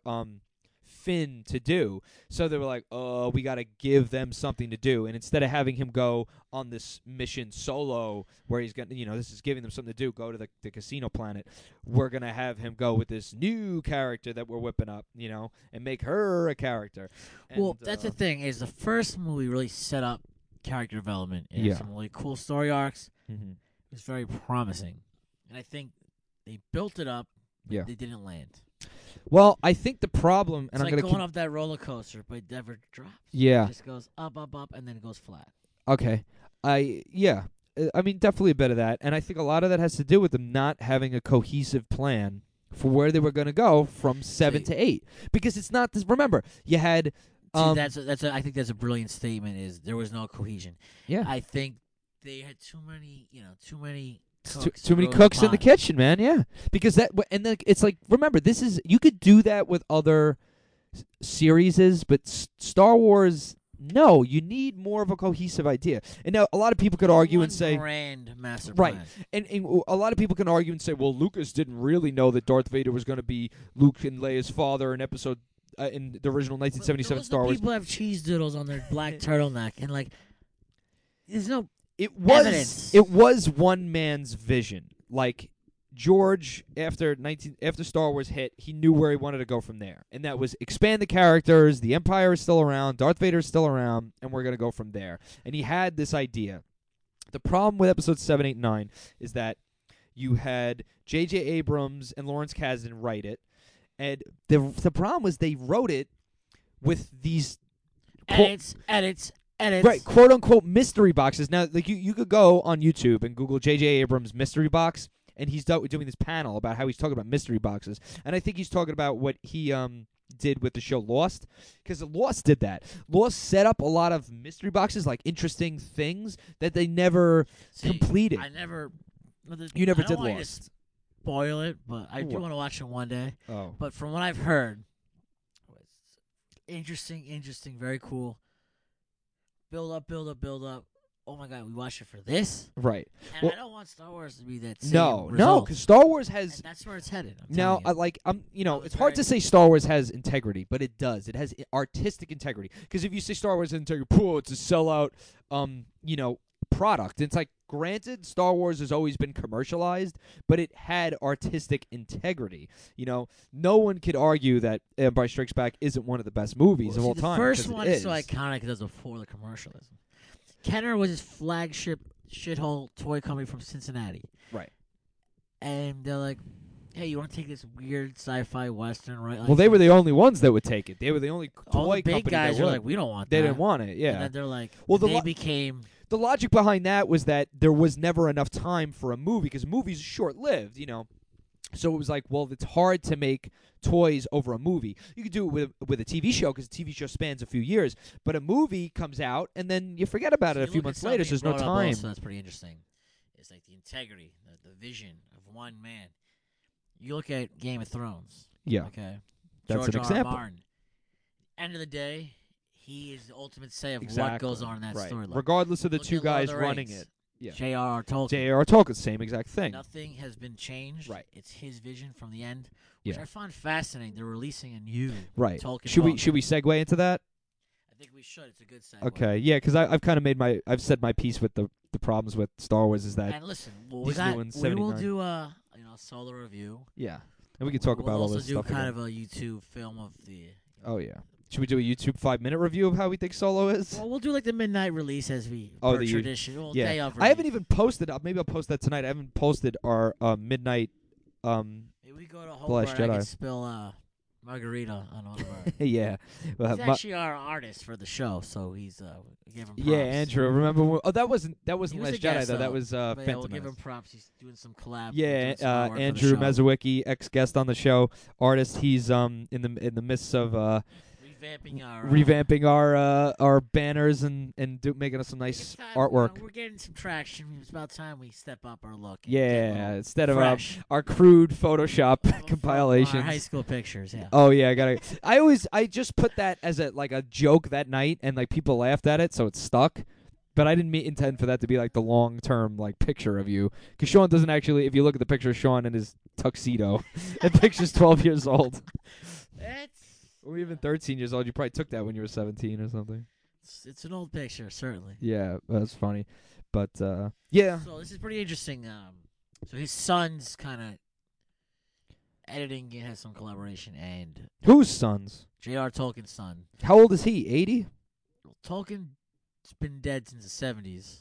Finn to do, so they were like, "Oh, we got to give them something to do." And instead of having him go on this mission solo, where he's gonna, this is giving them something to do, go to the casino planet. We're gonna have him go with this new character that we're whipping up, and make her a character. Well, that's the thing is the first movie really set up character development and Yeah. some really cool story arcs. Mm-hmm. It was very promising, and I think they built it up. But Yeah. they didn't land. Well, I think the problem, and It's I'm like gonna going up that roller coaster, but it never drops. Yeah. It just goes up, up, up, and then it goes flat. Okay. I mean, definitely a bit of that, and I think a lot of that has to do with them not having a cohesive plan for where they were going to go from 7 to 8, because it's not this. Remember, you had. See, I think that's a brilliant statement. Is there was no cohesion? Yeah. I think they had too many Too many cooks in the kitchen, man. Yeah, because and then it's like, remember, this is, you could do that with other series is, but Star Wars. No, you need more of a cohesive idea. And now a lot of people could argue and say, grand master right, plan. and a lot of people can argue and say, well, Lucas didn't really know that Darth Vader was going to be Luke and Leia's father in episode in the original 1977 Star Wars. People have cheese doodles on their black turtleneck, and like, there's no. It was evidence. It was one man's vision. Like George, after Star Wars hit, he knew where he wanted to go from there, and that was expand the characters. The Empire is still around, Darth Vader is still around, and we're gonna go from there. And he had this idea. The problem with episodes 7, 8, 9 is that you had J.J. Abrams and Lawrence Kasdan write it, and the problem was they wrote it with these edits. Right, quote unquote mystery boxes. Now, like you could go on YouTube and Google J.J. Abrams mystery box, and he's doing this panel about how he's talking about mystery boxes, and I think he's talking about what he did with the show Lost, because Lost did that. Lost set up a lot of mystery boxes, like interesting things that they never completed. You never did Lost. Spoil it, but I do want to watch it one day. Oh, but from what I've heard, interesting, very cool. Build up. Oh my God, we watched it for this, right? And well, I don't want Star Wars to be that same no, result. because Star Wars has. And that's where it's headed. Now, it's hard to say Star Wars has integrity, but it does. It has artistic integrity. Because if you say Star Wars has integrity, it's a sellout, product. It's like, granted, Star Wars has always been commercialized, but it had artistic integrity. No one could argue that Empire Strikes Back isn't one of the best movies of all time. The first one is so iconic because before the commercialism. Kenner was his flagship shithole toy company from Cincinnati. Right. And they're like, hey, you want to take this weird sci-fi western, right? Like, well, they were the only ones that would take it. They were the only all toy the big company guys that were would. like, we don't want that. They didn't want it, yeah. And then they're like, well, they became... The logic behind that was that there was never enough time for a movie, because movies are short-lived, So it was like, well, it's hard to make toys over a movie. You could do it with a TV show, because a TV show spans a few years. But a movie comes out, and then you forget about it a few months later, so there's no time. So that's pretty interesting. It's like the integrity, the vision of one man. You look at Game of Thrones. Yeah. Okay. That's George an example. R. Martin. End of the day, he is the ultimate say of what goes on in that storyline. Regardless of the two guys running it. Yeah. J.R.R. Tolkien. J.R.R. Tolkien, same exact thing. Nothing has been changed. Right. It's his vision from the end, which I find fascinating. They're releasing a new Tolkien Should book. we segue into that? I think we should. It's a good segue. Okay, yeah, because I've kind of I've said my piece with the problems with Star Wars is that. And listen, we will do a solo review. Yeah, and we can talk about all this stuff. We'll also do kind of a YouTube film of the. Oh yeah. Should we do a YouTube 5-minute review of how we think Solo is? Well, we'll do like the midnight release as the tradition. Day of release. I haven't even posted. Maybe I'll post that tonight. I haven't posted our midnight. We go to Hobart. I can spill margarita on one of our. Yeah, he's actually our artist for the show, so he's we give him props. Yeah, Andrew. Remember? that wasn't Last Jedi though. That was yeah, Phantom we'll give him props. He's doing some collab. Yeah, Andrew Mezowicki, ex-guest on the show, artist. He's in the midst of revamping our banners and making us some nice artwork. We're getting some traction. It's about time we step up our look. Yeah, instead of our crude Photoshop compilations, our high school pictures. Yeah. Oh yeah, I just put that as a joke that night, and like people laughed at it, so it stuck. But I didn't intend for that to be like the long-term picture of you, because Sean doesn't actually. If you look at the picture of Sean in his tuxedo, that picture's 12 years old. Or even 13 years old. You probably took that when you were 17 or something. It's an old picture, certainly. Yeah, that's funny. But, yeah. So this is pretty interesting. So his son's kind of editing. It has some collaboration. And whose sons? J.R. Tolkien's son. How old is he? 80? Tolkien's been dead since the 70s.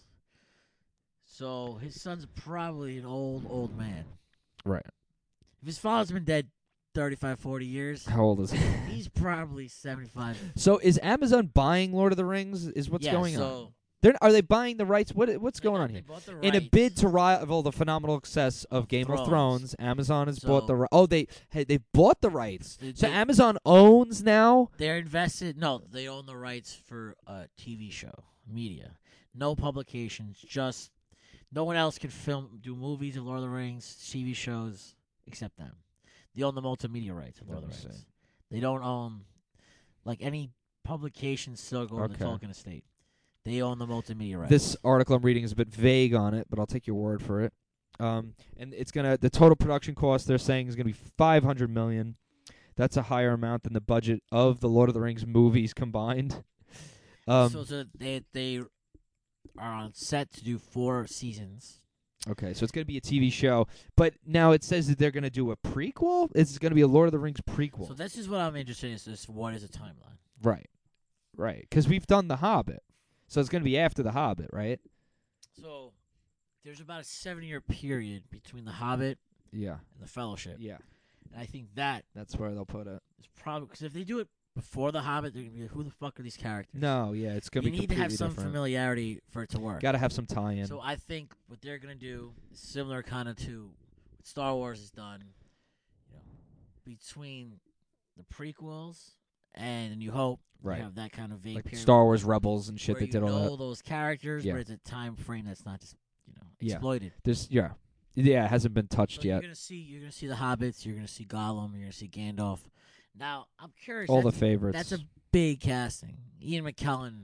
So his son's probably an old man. Right. If his father's been dead 35, 40 years. How old is he? He's probably 75. So is Amazon buying Lord of the Rings? Is what's going on? Are they buying the rights? What's going on here? In a bid to rival the phenomenal success of Game of Thrones, Amazon has bought the they bought the rights. So Amazon owns now? They're invested. No, they own the rights for a TV show, media. No publications, just no one else can do movies of Lord of the Rings, TV shows, except them. They own the multimedia rights of Lord of the Rings. They don't own Like any publication still go to the Tolkien estate. They own the multimedia rights. This article I'm reading is a bit vague on it, but I'll take your word for it. And it's the total production cost they're saying is gonna be $500 million. That's a higher amount than the budget of the Lord of the Rings movies combined. So they are on set to do 4 seasons. Okay, so it's going to be a TV show. But now it says that they're going to do a prequel? It's going to be a Lord of the Rings prequel. So this is what I'm interested in, is what is a timeline? Right. Because we've done The Hobbit. So it's going to be after The Hobbit, right? So there's about a 7-year period between The Hobbit and The Fellowship. Yeah. And I think that's where they'll put it. It's probably because if they do it before The Hobbit, they're going to be like, who the fuck are these characters? No, it's going to be completely different. You need to have some familiarity for it to work. Got to have some tie-in. So I think what they're going to do is similar kind of to what Star Wars has done, between the prequels and A New Hope. Right. You have that kind of vague period. Star Wars Rebels and shit where that did all that. You know those characters, but it's a time frame that's not just, exploited. Yeah, it hasn't been touched yet. You're gonna see the Hobbits. You're gonna see Gollum. You're gonna see Gandalf. Now, I'm curious. All the favorites. That's a big casting. Ian McKellen,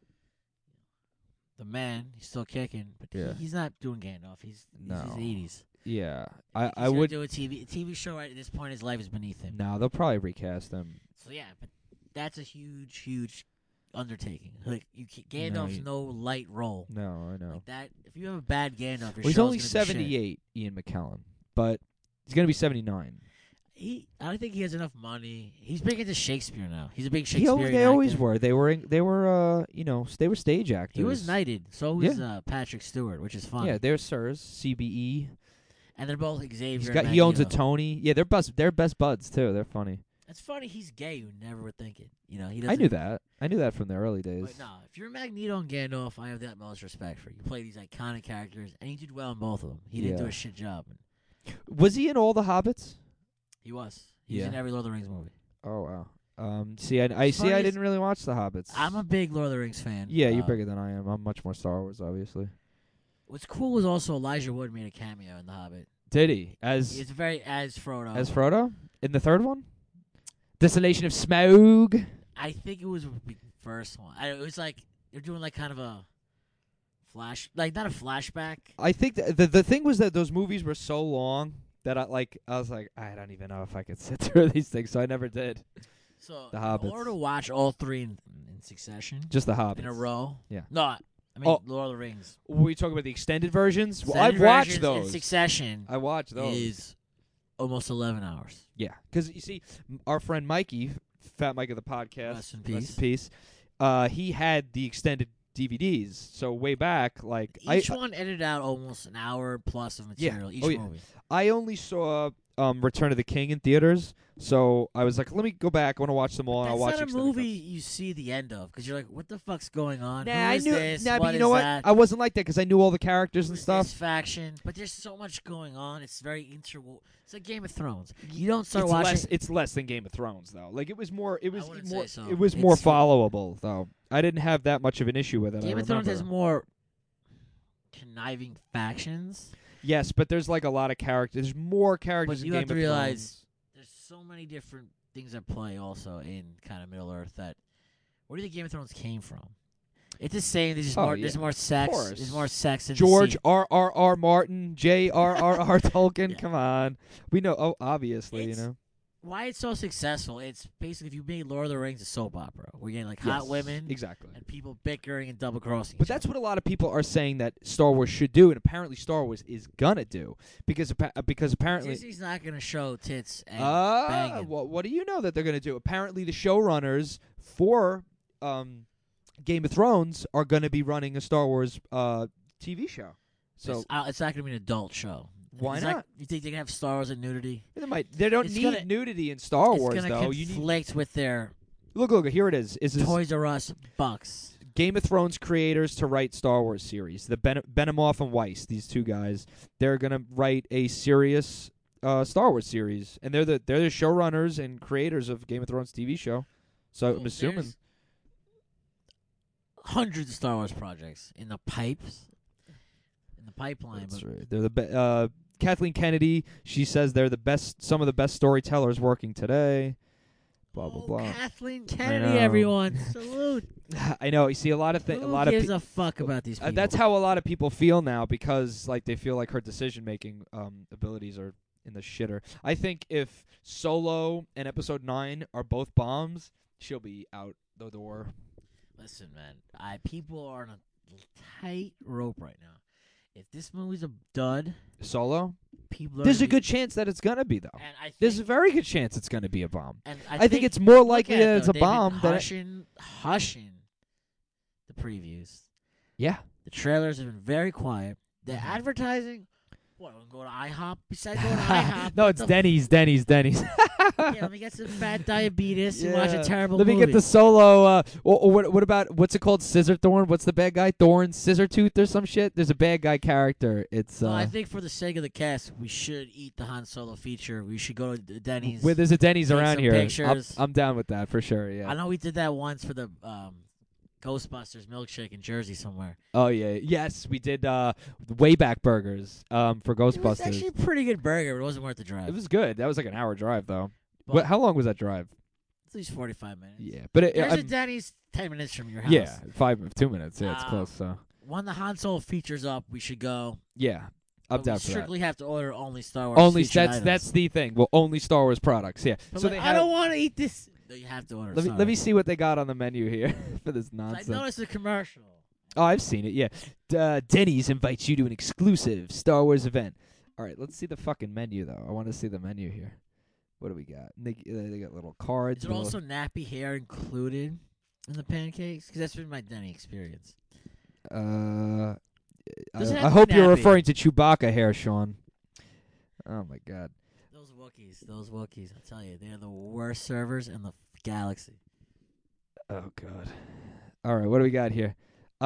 the man, he's still kicking, but he's not doing Gandalf. He's 80s. Yeah, I would do a TV show right at this point in his life is beneath him. No, they'll probably recast him. So but that's a huge undertaking. Like Gandalf's no light role. No, I know. Like that, if you have a bad Gandalf, he's only 78, Ian McKellen, but he's gonna be 79. I don't think he has enough money. He's big into Shakespeare now. He's a big Shakespearean They always actor. were. They were they were stage actors. He was knighted. So was Patrick Stewart, which is fun. Yeah, they're sirs, CBE. And they're both Xavier. He owns a Tony. Yeah, they're best buds too. They're funny. It's funny. He's gay. You never would think it. He I knew that. I knew that from the early days. But no, if you're Magneto and Gandalf, I have the utmost respect for you. You play these iconic characters, and he did well in both of them. He didn't do a shit job. Was he in all the Hobbits? He was. He's in every Lord of the Rings movie. Oh wow. I didn't really watch the Hobbits. I'm a big Lord of the Rings fan. Yeah, you're bigger than I am. I'm much more Star Wars, obviously. What's cool was also Elijah Wood made a cameo in The Hobbit. Did he? As Frodo. As Frodo? In the third one? Desolation of Smaug? I think it was the first one. It was like they're doing like kind of a not a flashback. I think the thing was that those movies were so long that I was like, I don't even know if I could sit through these things, so I never did. So the Hobbits. In order to watch all 3 in succession, just the Hobbits in a row. Yeah. No, Lord of the Rings. Were you talking about the extended versions? I've watched those. In succession. I watched those. Is almost 11 hours. Yeah, because you see, our friend Mikey, Fat Mike of the podcast, rest in peace. He had the extended DVDs. So way back, each one edited out almost an hour plus of material. Each movie. I only saw Return of the King in theaters, so I was like, let me go back. I want to watch them all. That's I'll watch not a movie you see the end of because you're like, what the fuck's going on? I knew. This? But you know what? I wasn't like that because I knew all the characters and stuff. This faction, but there's so much going on. It's very It's like Game of Thrones. You don't start watching. It's less than Game of Thrones though. It was more. It was more. So. It was more followable though. I didn't have that much of an issue with it. Game of Thrones has more conniving factions. Yes, but there's a lot of characters. There's more characters in Game of Thrones. But you have to realize there's so many different things at play also in kind of Middle Earth that where do you think Game of Thrones came from? It's the same. There's more sex. There's more sex in George R.R.R. Martin, J.R.R.R. Tolkien. Yeah. Come on. We know. Oh, obviously, why it's so successful. It's basically if you made Lord of the Rings a soap opera, we're getting hot women, exactly, and people bickering and double crossing. But that's what a lot of people are saying that Star Wars should do, and apparently Star Wars is gonna do because apparently Disney's not gonna show tits and banging. What do you know that they're gonna do? Apparently the showrunners for Game of Thrones are gonna be running a Star Wars TV show. So it's not gonna be an adult show. Why not? You think they can have Star Wars and nudity? They don't need nudity in Star Wars, though. It's going to conflict with their... Look, here it is. Toys R Us bucks. Game of Thrones creators to write Star Wars series. The Benioff and Weiss, these two guys, they're going to write a serious Star Wars series. And they're the showrunners and creators of Game of Thrones TV show. So I'm assuming... hundreds of Star Wars projects in the pipes. In the pipeline. That's right. They're the Kathleen Kennedy, she says they're some of the best storytellers working today. blah blah Oh, blah. Kathleen know. Kennedy, everyone. Salute. I know. You see a lot of Who a lot of gives a fuck about these people? that's how a lot of people feel now because like they feel like her decision making abilities are in the shitter. I think if Solo and Episode 9 are both bombs, she'll be out the door. Listen, man. People are on a tight rope right now. If this movie's a dud, Solo? people are. There's gonna a good chance that it's gonna be though. And I think, There's a very good chance it's gonna be a bomb. and I think it's more look likely at it, that it's though. a They've been bomb than hushing the previews. yeah. The trailers have been very quiet. The advertising. What? I'm going to IHOP. Besides going to IHOP. No, what it's the Denny's. Yeah, let me get some fat diabetes and watch a terrible Let me movie. get the Solo. Or what about what's it called? Scissor Thorn. What's the bad guy? Thorn Scissor Tooth or some shit. There's a bad guy character. It's Well, I think for the sake of the cast, we should eat the Han Solo feature. We should go to Denny's. where there's a Denny's take around some here. pictures. I'm down with that for sure. Yeah. I know we did that once for the Ghostbusters milkshake in Jersey somewhere. Oh yeah. Yes, we did. Wayback Burgers. For It was Ghostbusters. actually a pretty good burger, but it wasn't worth the drive. It was good. That was like an hour drive though. But How long was that drive? at least 45 minutes. Yeah, but There's a I'm- Denny's 10 minutes from your house. yeah, 2 minutes. Yeah, it's Um, close. So When the Han Solo features up, we should go. yeah, I'm But down we for that. strictly have to order only Star Wars. Only featured that's items. the thing. Well, only Star Wars products. Yeah. But so like, they I have. don't want to eat this. No, you have to order. Let me see what they got on the menu here for this I nonsense. noticed the commercial. Oh, I've seen it. Yeah, Denny's invites you to an exclusive Star Wars event. All right, let's see the fucking menu though. I want to see the menu here. What do we got? They got little cards. Is it also nappy hair included in the pancakes? Because that's been my Denny experience. I Does it have I to hope be you're nappy? referring to Chewbacca hair, Sean. Oh my God. Those Wookiees, I tell you, they're the worst servers in the galaxy. Oh God. All right, what do we got here?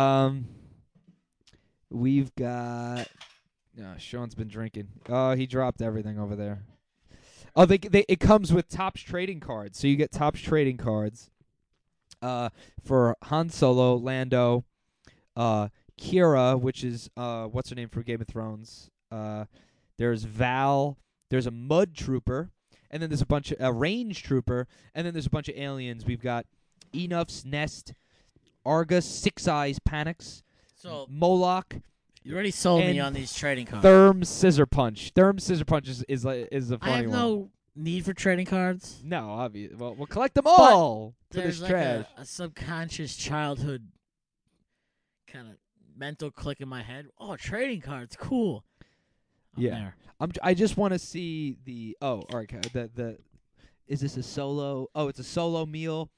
We've got. No, Sean's been drinking. Oh, he dropped everything over there. Oh, it comes with Topps trading cards, so you get Topps trading cards. For Han Solo, Lando, Kira, which is what's her name from Game of Thrones. There's Val. There's a Mud Trooper, and then there's a bunch of Range Trooper, and then there's a bunch of aliens. We've got Enough's Nest, Argus, Six Eyes Panics, So Moloch, you already sold me and on these trading cards. Therm Scissor Punch. Therm Scissor Punch is a I funny have one. no need for trading cards. No, obvious. Well, we'll collect them all for There's this like trash. a subconscious childhood kind of mental click in my head. Oh, trading cards, cool. I'm Yeah. there. I just want to see the. Oh, all right. Is this a solo? Oh, it's a solo meal.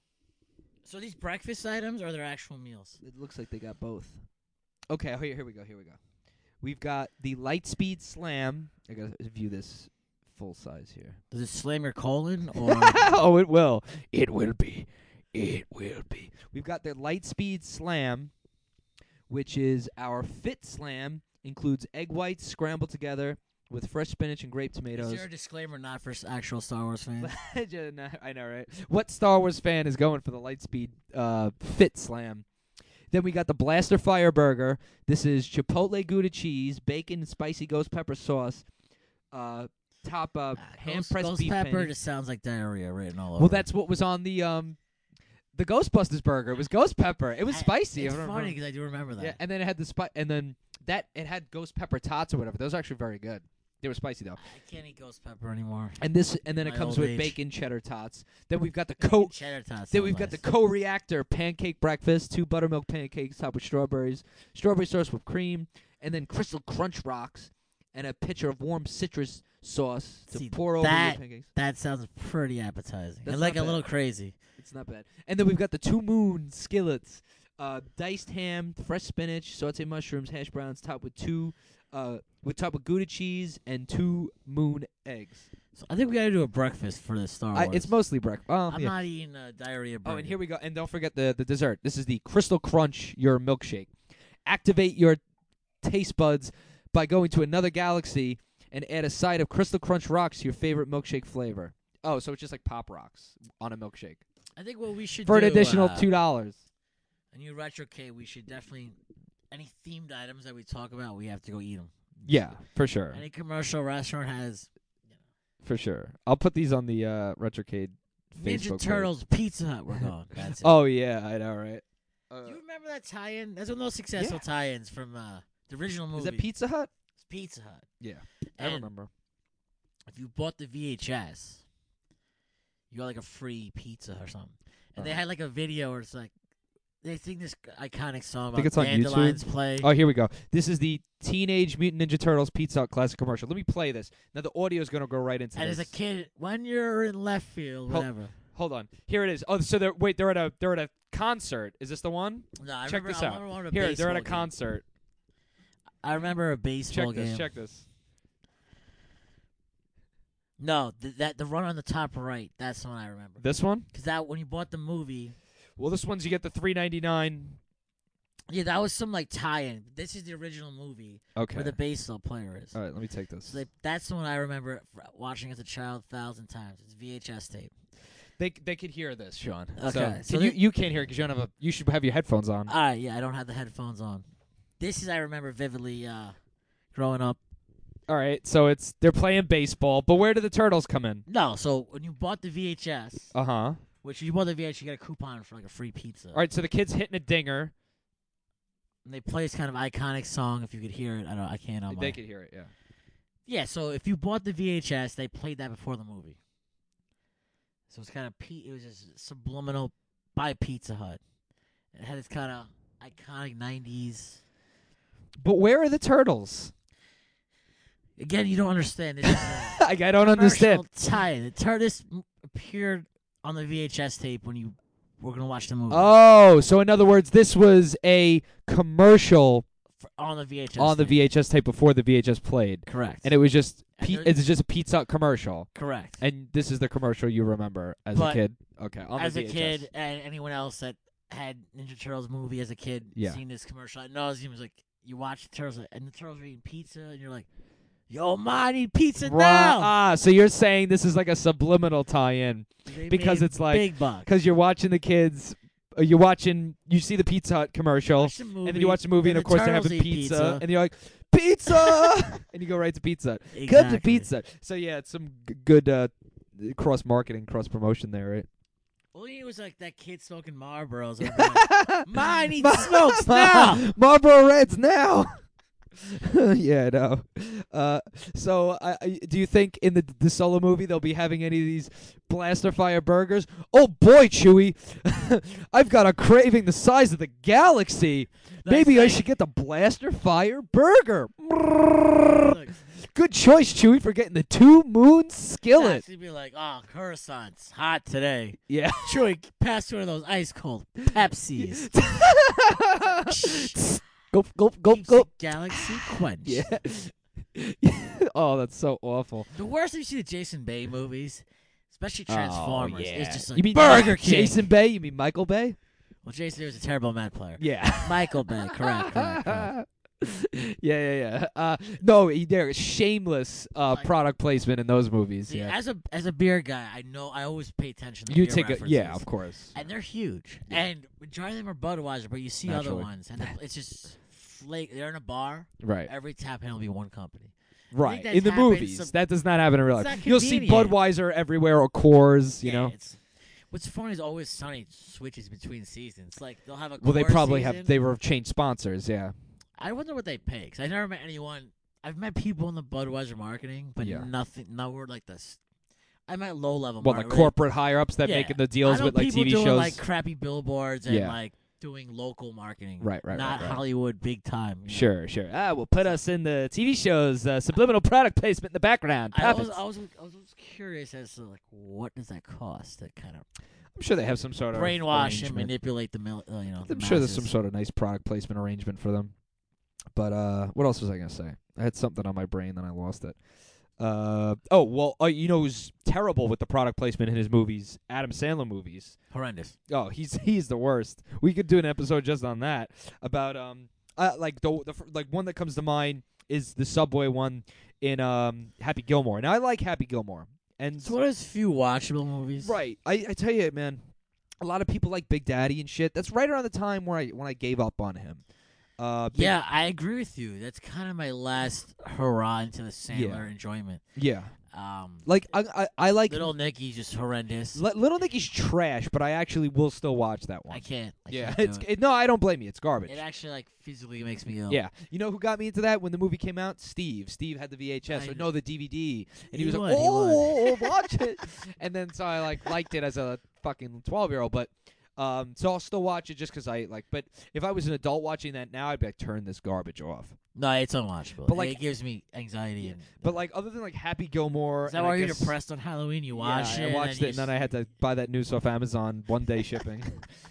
So these breakfast items are their actual meals? It looks like they got both. Okay, here we go. We've got the Lightspeed Slam. I gotta view this full size here. Does it slam your colon or? Oh, it will. It will be. It will be. We've got the Lightspeed Slam, which is our Fit Slam. Includes egg whites scrambled together with fresh spinach and grape tomatoes. Is there a disclaimer not for actual Star Wars fans? I know, right? What Star Wars fan is going for the Lightspeed Fit Slam? Then we got the Blaster Fire Burger. This is Chipotle Gouda cheese, bacon, and spicy ghost pepper sauce. Top hand pressed Ghost beef pepper patty. just sounds like diarrhea written all over. Well, that's what was on the Ghostbusters burger. It was ghost pepper. It was spicy. It's I don't funny remember. because I do remember that. Yeah, and then it had the and then it had ghost pepper tots or whatever. Those are actually very good. They were spicy though. I can't eat ghost pepper anymore. And then it My comes old with age. bacon cheddar tots. Then we've got the Cheddar tots. Then sound we've got the nice. co-reactor pancake breakfast, 2 buttermilk pancakes topped with strawberries, strawberry sauce with cream, and then Crystal Crunch rocks, and a pitcher of warm citrus sauce to See, pour over your that- pancakes. That sounds pretty appetizing. That's And like not a little bad. crazy. It's not bad. And then we've got the 2 Moon skillets, diced ham, fresh spinach, sauteed mushrooms, hash browns, topped with topped with Gouda cheese and 2 Moon eggs. So I think we got to do a breakfast for this Star Wars. It's mostly breakfast. I'm not eating diarrhea burger. Oh, and here we go. And don't forget the dessert. This is the Crystal Crunch, your milkshake. Activate your taste buds by going to another galaxy and add a side of Crystal Crunch rocks to your favorite milkshake flavor. Oh, so it's just like Pop Rocks on a milkshake. I think what we should For do... an additional $2. A new Retrocade, we should definitely... Any themed items that we talk about, we have to go eat them. Yeah, for sure. Any commercial restaurant has... For sure. I'll put these on the Retrocade Facebook Ninja Turtles Pizza Hut. We're going. That's it. Oh yeah, I know, right? Do you remember that tie-in? That's one of those successful tie-ins from the original movie. Is that Pizza Hut? It's Pizza Hut. Yeah, I And remember. if you bought the VHS, you got like a free pizza or something. And they had like a video where it's like they sing this iconic song Think about it's on Dandelions YouTube? Play. Oh, here we go. This is the Teenage Mutant Ninja Turtles Pizza Hut classic commercial. Let me play this. Now the audio is going to go right into and this. as a kid, when you're in left field, whatever. Hold on. Here it is. Oh, so they're at a concert. Is this the one? No, I Check remember, this I out. remember a Here, they're baseball at a game. concert. I remember a baseball Check this. game. Check this. No, the run on the top right. That's the one I remember. This one? Because that when you bought the movie, Well, this one's you get the $3.99. yeah, that was some like tie-in. This is the original movie Okay. where the baseball player is. All right, let me take this. So that's the one I remember watching as a child 1,000 times. It's VHS tape. They could hear this, Sean. Okay, So so you can't hear it because you don't have a. You should have your headphones on. All right, yeah, I don't have the headphones on. This is I remember vividly growing up. All right, so they're playing baseball, but where do the turtles come in? No, so when you bought the VHS, Uh huh. which you bought the VHS, you got a coupon for like a free pizza. All right, so the kid's hitting a dinger. And they play this kind of iconic song. If you could hear it, I can't. On They my... could hear it, yeah. Yeah, so if you bought the VHS, they played that before the movie. So it's kind of it was just subliminal by Pizza Hut. It had this kind of iconic 90s. But where are the turtles? Again, you don't understand. This is a I don't understand. commercial tie-in. This appeared on the VHS tape when you were going to watch the movie. Oh, so in other words, this was a commercial On the VHS on the tape. VHS tape before the VHS played, Correct. and it was just And there- it's just a Pizza Hut commercial. Correct. And this is the commercial you remember as a But kid. Okay, on As the a VHS. kid, and anyone else that had Ninja Turtles movie as a kid, Yeah. seen this commercial, I know it was like, you watch the Turtles, and the Turtles are eating pizza, and you're like, yo, Ma, I need pizza now! So you're saying this is like a subliminal tie-in They because made it's like big bucks. because you're watching the kids. You see the Pizza Hut commercial, Watch the movie, and then you watch the movie, and then of course they're Turtles having eat pizza, and you're like, pizza, and you go right to Pizza Hut. Come to Exactly. Pizza Hut. So yeah, it's some good cross marketing, cross promotion there, right? Well, it was like that kid smoking Marlboros. Ma, I need smokes Ma- now! Marlboro Reds now. Yeah, no. So, do you think in the Solo movie they'll be having any of these blaster fire burgers? Oh boy, Chewie, I've got a craving the size of the galaxy. Maybe I should get the blaster fire burger. Look, Good choice, Chewie, for getting the 2 Moon skillet. He'd be like, oh, croissants, hot today. Yeah. Chewy, pass one of those ice cold Pepsis. Gulp, gulp, gulp, Keeps gulp. the galaxy quenched. Yeah. Oh, that's so awful. The worst if you see the Jason Bay movies, especially Transformers, yeah. is just like You mean Burger King. Jason Bay? You mean Michael Bay? Well, Jason was a terrible Mad player. Yeah. Michael Bay, correct. Yeah. No, they're shameless Like- product placement in those movies. See, Yeah. as a beer guy, I always pay attention to You beer take a references. of course. And they're huge. Yeah. And majority of them are Budweiser, but you see Naturally. other ones, and it's just flake. They're in a bar. Right. Every tap handle will be one company. Right. that's In the happened movies, some- that does not happen in real It's life. not You'll see convenient. Budweiser everywhere or Coors, you Yeah, know. it's what's funny is Always Sunny switches between seasons. Like they'll have a Well, they Coors probably season. have they were changed sponsors, yeah. I wonder what they pay because I never met anyone. I've met people in the Budweiser marketing, but Yeah. nowhere like this. I met low level. Well, the corporate higher ups that Yeah. making the I deals know with like people TV doing shows. like crappy billboards and Yeah. like doing local marketing. Right, Not right. Hollywood big time. you know. Sure. We'll put us in the TV shows, subliminal product placement in the background. I Puppets. was curious as to like what does that cost to kind of I'm sure they have some sort of brainwash and arrangement. manipulate the the I'm sure there's some masses. sort of nice product placement arrangement for them. But what else was I gonna say? I had something on my brain, then I lost it. Who's terrible with the product placement in his movies? Adam Sandler movies. horrendous. Oh, he's the worst. We could do an episode just on that about like the one that comes to mind is the Subway one in Happy Gilmore. Now I like Happy Gilmore, and It's one of those few watchable movies. right, I tell you, man, a lot of people like Big Daddy and shit. That's right around the time when I gave up on him. Yeah, I agree with you. That's kind of my last hurrah into the Sandler enjoyment. Yeah. Like I like Little Nicky's just horrendous. Little Nicky's trash, but I actually will still watch that one. I can't. Yeah, can't do it. no, I don't blame you. It's garbage. It actually like physically makes me ill. Yeah, you know who got me into that when the movie came out? Steve. Steve had the VHS, or no, the DVD, and he was like, "Oh, watch it." And then so I liked it as a fucking 12-year-old, but so I'll still watch it just because I like. But if I was an adult watching that now, I'd be like, turn this garbage off. No, it's unwatchable. But like, it gives me anxiety. And but like, other than like Happy Gilmore, is that why you're depressed on Halloween? You watch it. I watched it, and then I had to buy that news off Amazon, 1-day shipping.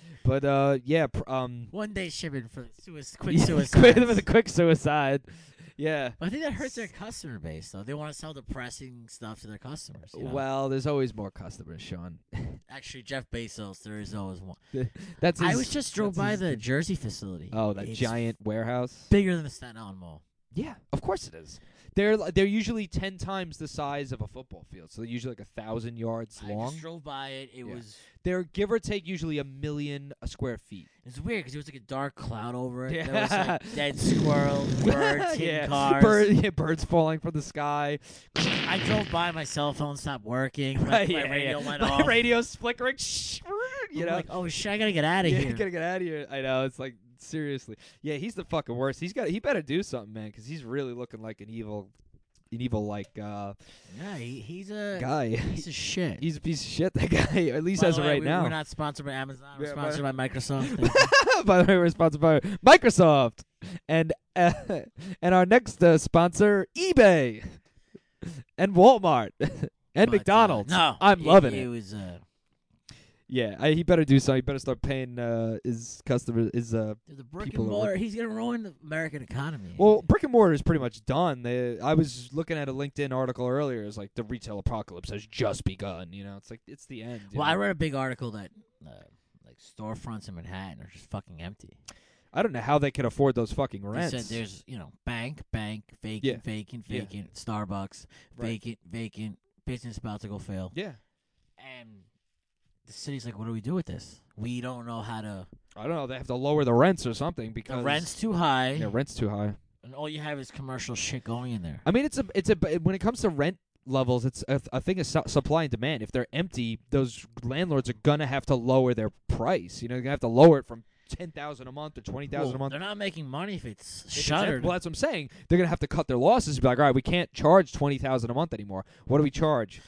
But yeah, 1 day shipping for quick yeah, suicide. with a quick suicide. Yeah. I think that hurts their customer base, though. They want to sell depressing stuff to their customers. You know? Well, there's always more customers, Sean. Actually, Jeff Bezos, there is always one. That's his, I was just drove by the Jersey facility. Oh, that it's giant warehouse. bigger than the Staten Island Mall. Yeah, of course it is. They're usually 10 times the size of a football field, so they're usually like 1,000 yards long. I just drove by it. It was. They're give or take usually 1 million square feet. It's weird because there was like a dark cloud over it. Yeah. There was like dead squirrels, birds, hitting cars. Birds falling from the sky. I drove by, my cell phone stopped working. Right, my radio went my off. radio's flickering. You know, I'm like, oh shit, I gotta get out of here. You gotta get out of here. I know, it's like, seriously. Yeah, he's the fucking worst. He better do something, man, because he's really looking like an evil like yeah, he's a guy. Piece of shit. He's a piece of shit, that guy. At least By as the of way, right now. We're not sponsored by Amazon. We're Yeah, sponsored by Microsoft. By the way, we're sponsored by Microsoft and our next sponsor, eBay and Walmart and McDonald's. No, I'm loving it. It was. Yeah, he better do something. He better start paying his customers. The brick and mortar. He's gonna ruin the American economy. Well, brick and mortar is pretty much done. I was looking at a LinkedIn article earlier. It's like the retail apocalypse has just begun. You know, it's like it's the end. Well, I read a big article that like storefronts in Manhattan are just fucking empty. I don't know how they can afford those fucking rents. They said there's bank, vacant, Starbucks, vacant, business about to go fail. Yeah, and the city's like, what do we do with this? We don't know how to. I don't know. They have to lower the rents or something because the rent's too high. Yeah, rent's too high. And all you have is commercial shit going in there. I mean, it's a when it comes to rent levels, it's a thing of supply and demand. If they're empty, those landlords are gonna have to lower their price. You know, they're gonna have to lower it from $10,000 a month or $20,000 a month. They're not making money if it's shuttered. Well, that's what I'm saying. They're gonna have to cut their losses and be like, all right, we can't charge $20,000 a month anymore. What do we charge?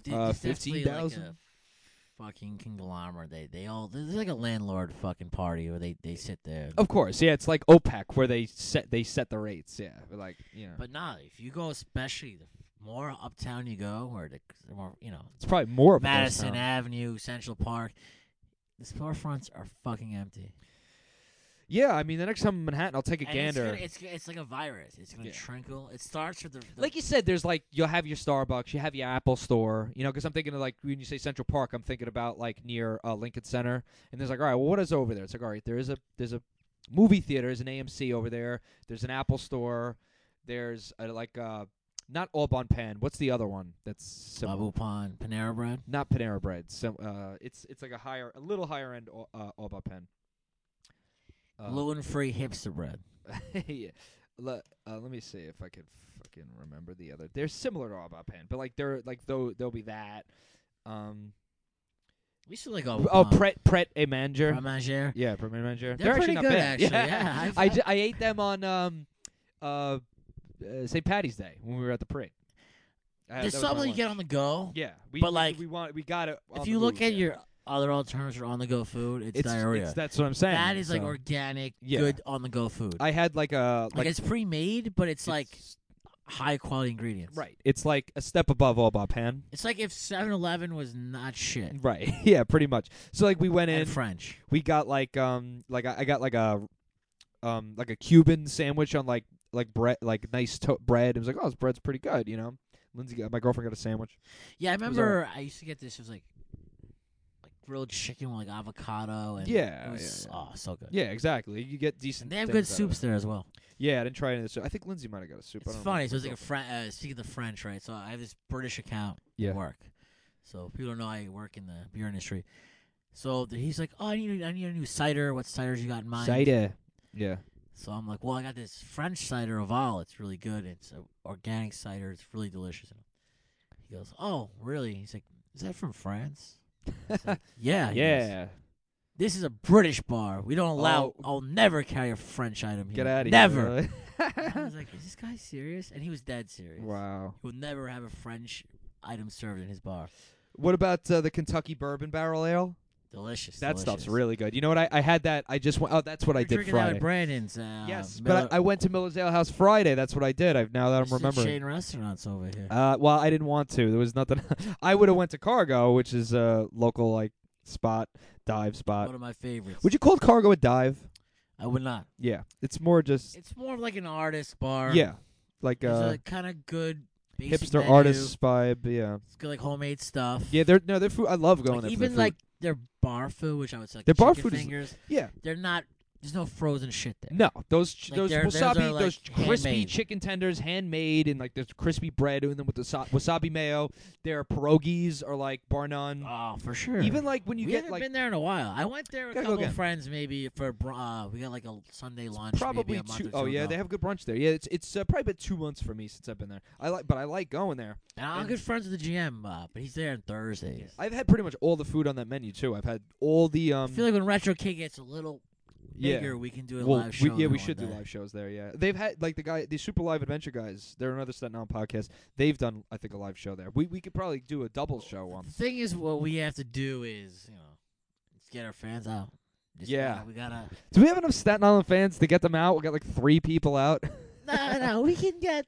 $15,000. Fucking conglomerate. There's like a landlord fucking party where they sit there. Of course, yeah, it's like OPEC where they set the rates. Yeah, but like But nah, if you go, especially the more uptown you go, or the more it's probably more of Madison Avenue, Central Park. The storefronts are fucking empty. Yeah, I mean, the next time I'm in Manhattan, I'll take a gander. It's like a virus. It's going to trickle. It starts with the like you said, there's like, you'll have your Starbucks, you have your Apple store, because I'm thinking of like, when you say Central Park, I'm thinking about like near Lincoln Center, and there's like, all right, well, what is over there? It's like, all right, there's a movie theater, there's an AMC over there, there's an Apple store, there's not Aubon Pen. What's the other one that's similar? Aubon Panera Bread? Not Panera Bread. So it's like a little higher end Aubon Pen. Gluten-free hipster bread. Yeah. Let me see if I can fucking remember the other. They're similar to Aubon Pen, but like they're like they'll be that. We used to like Pret a Manger. Pret Manger. Yeah, Pret a Manger. They're actually pretty not good, bad. actually. Yeah. I ate them on St. Patty's Day when we were at the parade. There's something you get on the go. Yeah, we got it. If you look at your other alternatives for on-the-go food, it's diarrhea. That's what I'm saying. That is like organic, good on-the-go food. I had like it's pre-made, but it's like high-quality ingredients. Right. It's like a step above Aubon Pen. It's like if 7-Eleven was not shit. Right. Yeah, pretty much. So like we went in. French. We got I got like a Cuban sandwich on like bread, like nice bread. It was like, oh, this bread's pretty good, Lindsay, my girlfriend got a sandwich. Yeah, I remember I used to get this. It was like grilled chicken with like avocado. And it was, so good. Yeah, exactly. You get decent. And they have good soups there as well. Yeah, I didn't try any of this. I think Lindsay might have got a soup. It's funny. So it's like speaking of French, right? So I have this British account at work. So people don't know I work in the beer industry. So he's like, oh, I need a new cider. What ciders you got in mind? Cider. Yeah. So I'm like, well, I got this French cider Oval. It's really good. It's an organic cider. It's really delicious. He goes, "Oh, really?" He's like, "Is that from France?" I was like, yeah. He goes, Yeah. this is a British bar. We don't allow. Oh. I'll never carry a French item here. Get out of never. here. I was like, is this guy serious? And he was dead serious. Wow. He would never have a French item served in his bar. What about the Kentucky Bourbon Barrel Ale? Delicious. That delicious. stuff's really good. You know what? I had that. I just went. Oh, that's what I We're did drinking that Friday. at Brandon's. Yes, Miller- but I went to Miller's Ale House Friday. That's what I did. Now that I'm There's some remembering. chain restaurants over here. Well, I didn't want to. There was nothing. I would have went to Cargo, which is a local dive spot. One of my favorites. Would you call Cargo a dive? I would not. Yeah, it's more just It's more of like an artist bar. yeah, like It's a kind of good basic hipster menu. artist vibe. Yeah, It's good, like homemade stuff. yeah. Their food. I love going Like, there. even for their like their bar food, which I would say like Their bar chicken food is- fingers. yeah. They're not. There's no frozen shit there. No, those Like, those are, like, those crispy handmade. chicken tenders, handmade, and like there's crispy bread in them with the wasabi mayo. Their pierogies are like bar none. Oh, for sure. Even like when you we get haven't like been there in a while. I went there with a Gotta go couple again. friends maybe for we got like a Sunday lunch. probably maybe a month or 2. two Oh yeah, ago. they have good brunch there. Yeah, it's probably been 2 months for me since I've been there. I like going there. And I'm good friends with the GM, but he's there on Thursdays. I've had pretty much all the food on that menu too. I've had all the I feel like when Retro Kid gets a little yeah. bigger, we can do a Well, live show. we there should one do day. live shows there. Yeah, they've had like the Super Live Adventure guys. They're another Staten Island podcast. They've done I think a live show there. We could probably do a double show The once. thing is, what we have to do is, let's get our fans out. Just, Yeah. we gotta. Do we have enough Staten Island fans to get them out? We got like 3 people out. No, we can get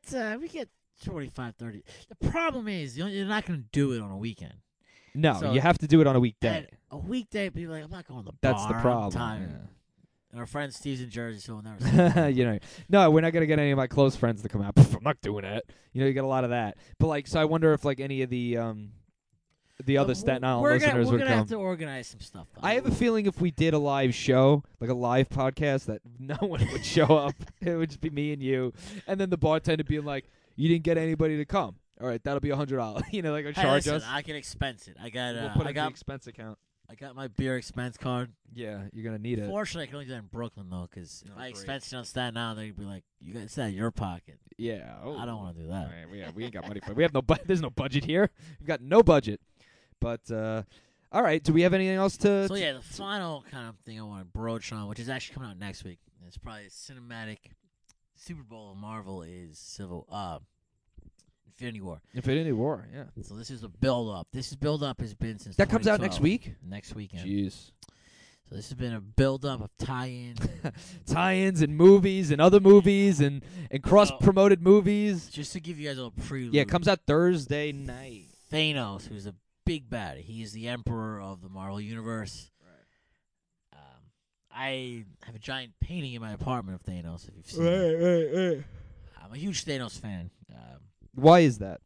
25, 30. The problem is you're not gonna do it on a weekend. No, So- you have to do it on a weekday. And a weekday, people are like, I'm not going to the That's bar. the I'm problem. tired. And our friend Steve's in Jersey, so we'll never see him. You know, no, we're not gonna get any of my close friends to come out. I'm not doing that. You know, you get a lot of that. But like, so I wonder if like any of the other But Staten Island we're listeners we're would gonna come. have to organize some stuff. Though. I have a feeling if we did a live show, like a live podcast, that no one would show up. It would just be me and you, and then the bartender being like, "You didn't get anybody to come. All right, that'll be $100. You know, like Hey, charge listen, us. I can expense it. I got We'll put it I in the got expense account. I got my beer expense card. Yeah, you're gonna need it. Fortunately, I can only do that in Brooklyn though, because if Oh, I great. expense it on Staten Island, they'd be like, "You guys, it's out of your pocket." Yeah. Oh. I don't want to do that. We ain't got money for it. We have no. There's no budget here. We've got no budget. But all right. Do we have anything else to? So yeah, the final kind of thing I want to broach on, which is actually coming out next week, and it's probably a cinematic Super Bowl of Marvel is Infinity War. Infinity War. Yeah. So this is a build up. This build up has been since That comes out next 2012. week. Next weekend. Jeez. So this has been a build up of tie-in. Tie-ins and movies and other movies and cross-promoted movies. Just to give you guys a little prelude. Yeah, it comes out Thursday night. Thanos, who's a big baddie. He is the emperor of the Marvel Universe. Right. I have a giant painting in my apartment of Thanos, if you've seen it. I'm a huge Thanos fan. Why is that?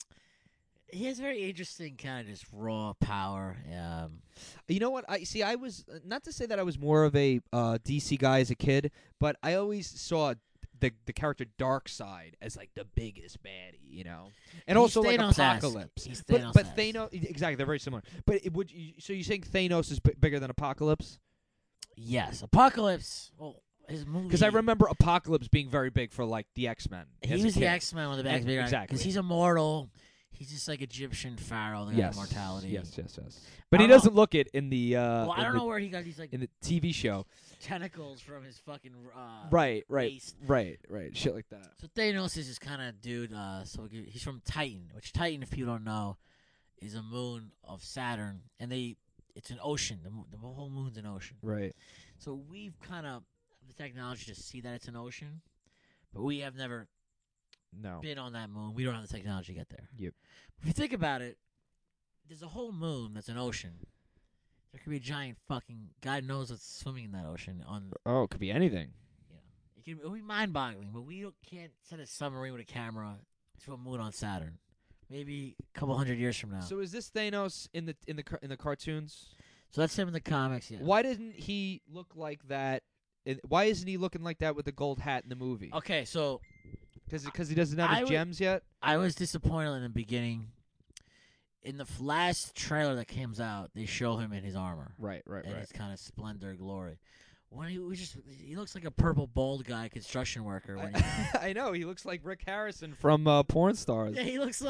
He has very interesting kind of just raw power. You know what? I was not to say that I was more of a DC guy as a kid, but I always saw the character Darkseid as like the biggest baddie, you know, and He's also like Thanos-esque. Apocalypse. He's but Thanos-esque. Thanos exactly, they're very similar. But so you're saying Thanos is bigger than Apocalypse? Yes, Apocalypse. Well, his movie. Because I remember Apocalypse being very big for like the X-Men. he was the X-Men with the big Exactly. because he's immortal. He's just like Egyptian pharaoh. That got immortality. Yes. But I he don't doesn't look it in the. Well, I don't know where he got these like in the TV show. tentacles from his fucking Right. waist. Shit like that. So Thanos is this kind of dude. He's from Titan, which Titan, if you don't know, is a moon of Saturn, and it's an ocean. The whole moon's an ocean. Right. So we've kind of the technology to see that it's an ocean, but we have never No. been on that moon. We don't have the technology to get there. Yep. If you think about it, there's a whole moon that's an ocean. There could be a giant fucking God knows what's swimming in that ocean. Oh, it could be anything. It'll be mind-boggling, but we can't send a submarine with a camera to a moon on Saturn. Maybe a couple hundred years from now. So is this Thanos in the cartoons? So that's him in the comics. Yeah. Why didn't he look like that? Why isn't he looking like that with the gold hat in the movie? Okay, so Because he doesn't have his gems yet. I was disappointed in the beginning. In the last trailer that comes out, they show him in his armor. Right. And his kind of splendor, glory. When he looks like a purple bald guy, construction worker. When I know he looks like Rick Harrison from Porn Stars. yeah, he looks like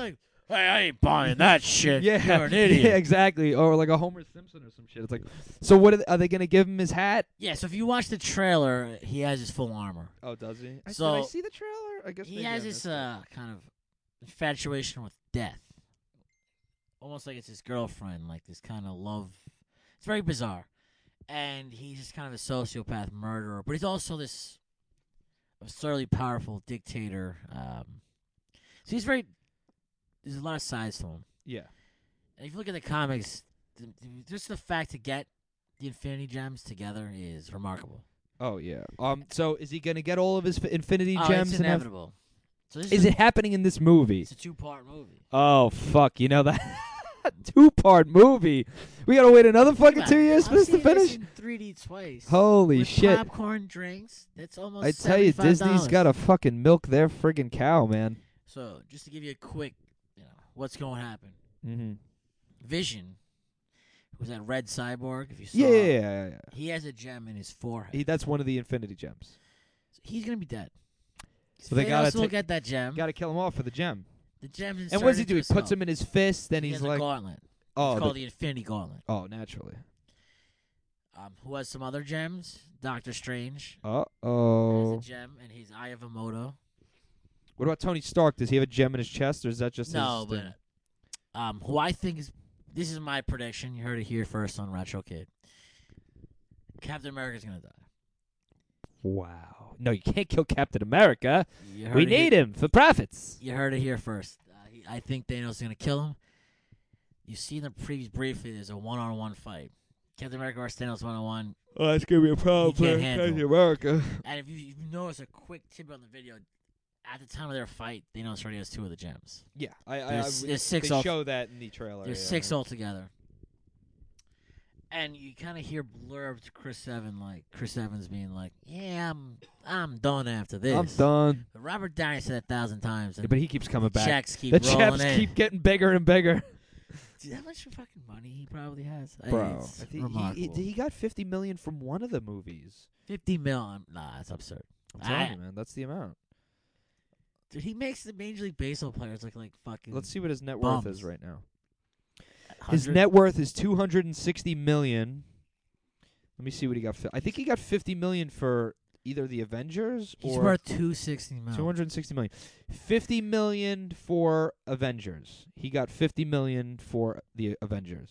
Hey, I ain't buying that shit. Yeah, You're an idiot. Yeah, exactly. Or like a Homer Simpson or some shit. It's like, so what are they going to give him his hat? Yeah, so if you watch the trailer, he has his full armor. Oh, does he? Did So I see the trailer? I guess he maybe has I this missed it. kind of infatuation with death. Almost like it's his girlfriend, like this kind of love. It's very bizarre. And he's just kind of a sociopath murderer, but he's also this absurdly powerful dictator. So he's very. There's a lot of sides to him. Yeah. And if you look at the comics, just the fact to get the Infinity Gems together is remarkable. Oh yeah. So is he gonna get all of his Infinity Oh, Gems? it's and have- inevitable. So this Is it happening in this movie? It's a 2-part movie. Oh fuck! You know that 2-part movie. We gotta wait another fucking 2 years for I've this to seen finish. in 3D twice. Holy with shit! Popcorn, drinks. That's almost. I tell you, Disney's $75. got to fucking milk their friggin' cow, man. So just to give you a quick, what's going to happen? Mm-hmm. Vision, who's that red cyborg? If you saw, Yeah. he has a gem in his forehead. That's one of the Infinity Gems. So he's gonna be dead. So they gotta will get that gem. Got to kill him off for the gem. The gem is. And what does he do? He puts him in his fist, then He he's has like, a gauntlet. oh, It's called the Infinity Gauntlet. oh, naturally. Who has some other gems? Doctor Strange Uh has oh. a gem, and he's Eye of Amoto. What about Tony Stark? Does he have a gem in his chest, or is that just No, his but who I think is. This is my prediction. You heard it here first on Retro Kid. Captain America's gonna die. Wow. No, you can't kill Captain America. You heard We it need here- him for profits. You heard it here first. I think Thanos is gonna kill him. You see in the previews briefly. There's a one-on-one fight. Captain America versus Thanos one-on-one. Oh, that's gonna be a problem He can't for handle Captain America. And if you notice a quick tidbit on the video, at the time of their fight, Thanos already has 2 of the gems. Yeah, There's 6 They show that in the trailer. There's yeah. 6 altogether. And you kind of hear blurbs to Chris Evans being like, "Yeah, I'm done after this. I'm done. But Robert Downey said 1,000 times, Yeah, and but he keeps coming back. checks keep The rolling checks in. keep getting bigger and bigger. Dude, how much fucking money he probably has, Bro, It's I think remarkable. he got $50 million from one of the movies. 50 mil. Nah, that's absurd. I'm telling you, man, that's the amount. Dude, he makes the Major League Baseball players look like fucking. Let's see what his net worth bums. is right now. His 100 net worth is $260 million. Let me see what he got. I think he got $50 million for either the Avengers He's or worth 260 mil. $260 million. $50 million for Avengers. He got $50 million for the Avengers.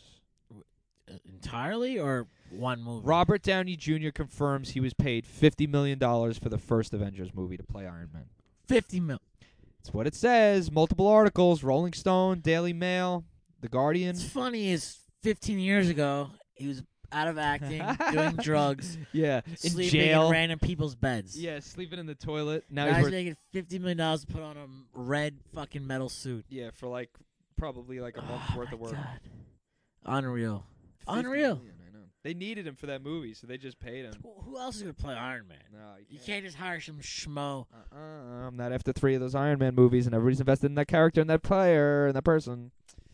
Entirely or one movie? Robert Downey Jr. confirms he was paid $50 million for the first Avengers movie to play Iron Man. 50 mil. That's what it says. Multiple articles: Rolling Stone, Daily Mail, The Guardian. What's funny is 15 years ago, he was out of acting, doing drugs, Yeah, in sleeping jail. in random people's beds. Yeah, sleeping in the toilet. Now Guys he's worth, making $50 million to put on a red fucking metal suit. yeah, for like probably like a month's worth of work. God. Unreal. 50 Unreal. million, I know. They needed him for that movie, so they just paid him. Who else is going to play Iron Man? No, You can't just hire some schmo. I'm not after 3 of those Iron Man movies, and everybody's invested in that character and that player and that person.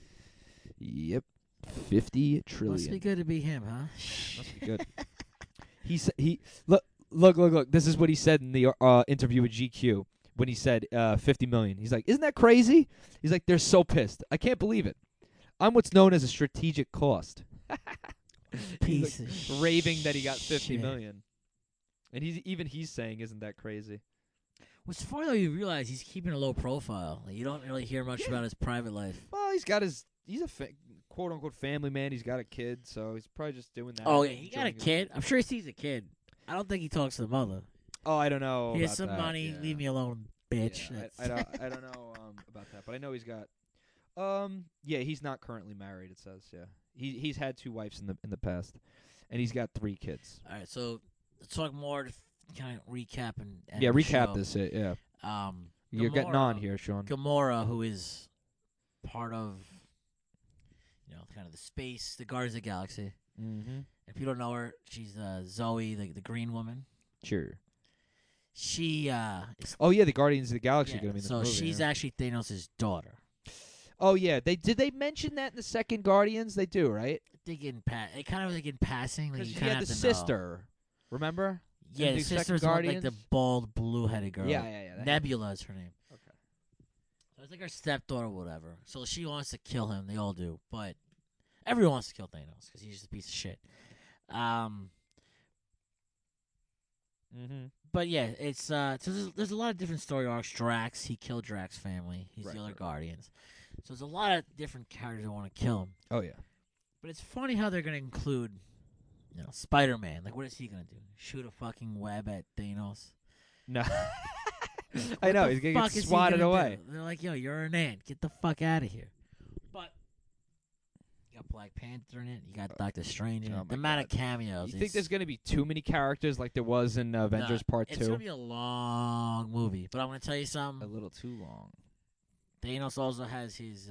Yep, 50 trillion. Must be good to be him, huh? Must be good. he look. This is what he said in the interview with GQ when he said 50 million. He's like, "Isn't that crazy?" He's like, "They're so pissed. I can't believe it. I'm what's known as a strategic cost." Piece He's of like raving that he got 50 shit. million. And he's saying, "Isn't that crazy?" What's funny though, you realize he's keeping a low profile. Like, you don't really hear much about his private life. Well, he's a quote unquote family man. He's got a kid, so he's probably just doing that. Oh yeah, he got a enjoying his- kid. I'm sure he sees a kid. I don't think he talks to the mother. Oh, I don't know. Here's about some that, money. yeah. Leave me alone, bitch. Yeah, That's- I don't know about that, but I know he's got. Yeah, he's not currently married. It says, yeah, he's had 2 wives in the past, and he's got 3 kids. All right, so let's talk more to kind of recap and end Yeah, the recap show. this. Yeah, Um, you're getting on Gamora- here, Sean. Gamora, who is part of, kind of the Guardians of the Galaxy. Mm-hmm. If you don't know her, she's Zoe, the Green Woman. Sure. She is. Oh yeah, the Guardians of the Galaxy Yeah, are gonna be in this so movie. she's yeah. actually Thanos' daughter. Oh yeah, did they mention that in the second Guardians? They do, right? They get it kind of like in passing. Like Because you she kind had of the have to know. sister. Remember? Yeah, in the the second sister's the one, like the Guardians? bald, blue-headed girl. Yeah. Nebula is her name. Okay. it's like her stepdaughter or whatever. So she wants to kill him. They all do. But everyone wants to kill Thanos because he's just a piece of shit. But yeah, it's so there's a lot of different story arcs. Drax, he killed Drax's family. He's the other Guardians. So there's a lot of different characters that want to kill him. Oh yeah. But it's funny how they're gonna include, Spider-Man. Like, what is he gonna do? Shoot a fucking web at Thanos? No. I know he's gonna get swatted away. They're like, yo, you're an ant. Get the fuck out of here. But you got Black Panther in it. You got Doctor Strange in it. The amount of cameos. You think there's gonna be too many characters like there was in Avengers Part 2? It's gonna be a long movie. But I'm gonna tell you something. A little too long. Thanos also has his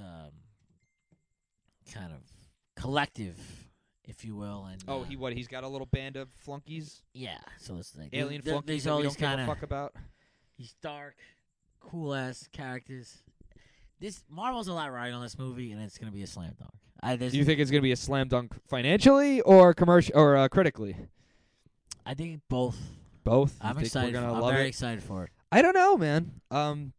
kind of collective, if you will, and he's got a little band of flunkies. Yeah, so it's like alien flunkies that we don't give a fuck about. These dark, cool ass characters. This Marvel's a lot riding on this movie, and it's gonna be a slam dunk. Do you think it's gonna be a slam dunk financially or commercial or critically? I think both. Both. I'm excited. I'm very excited for it. I don't know, man. I'm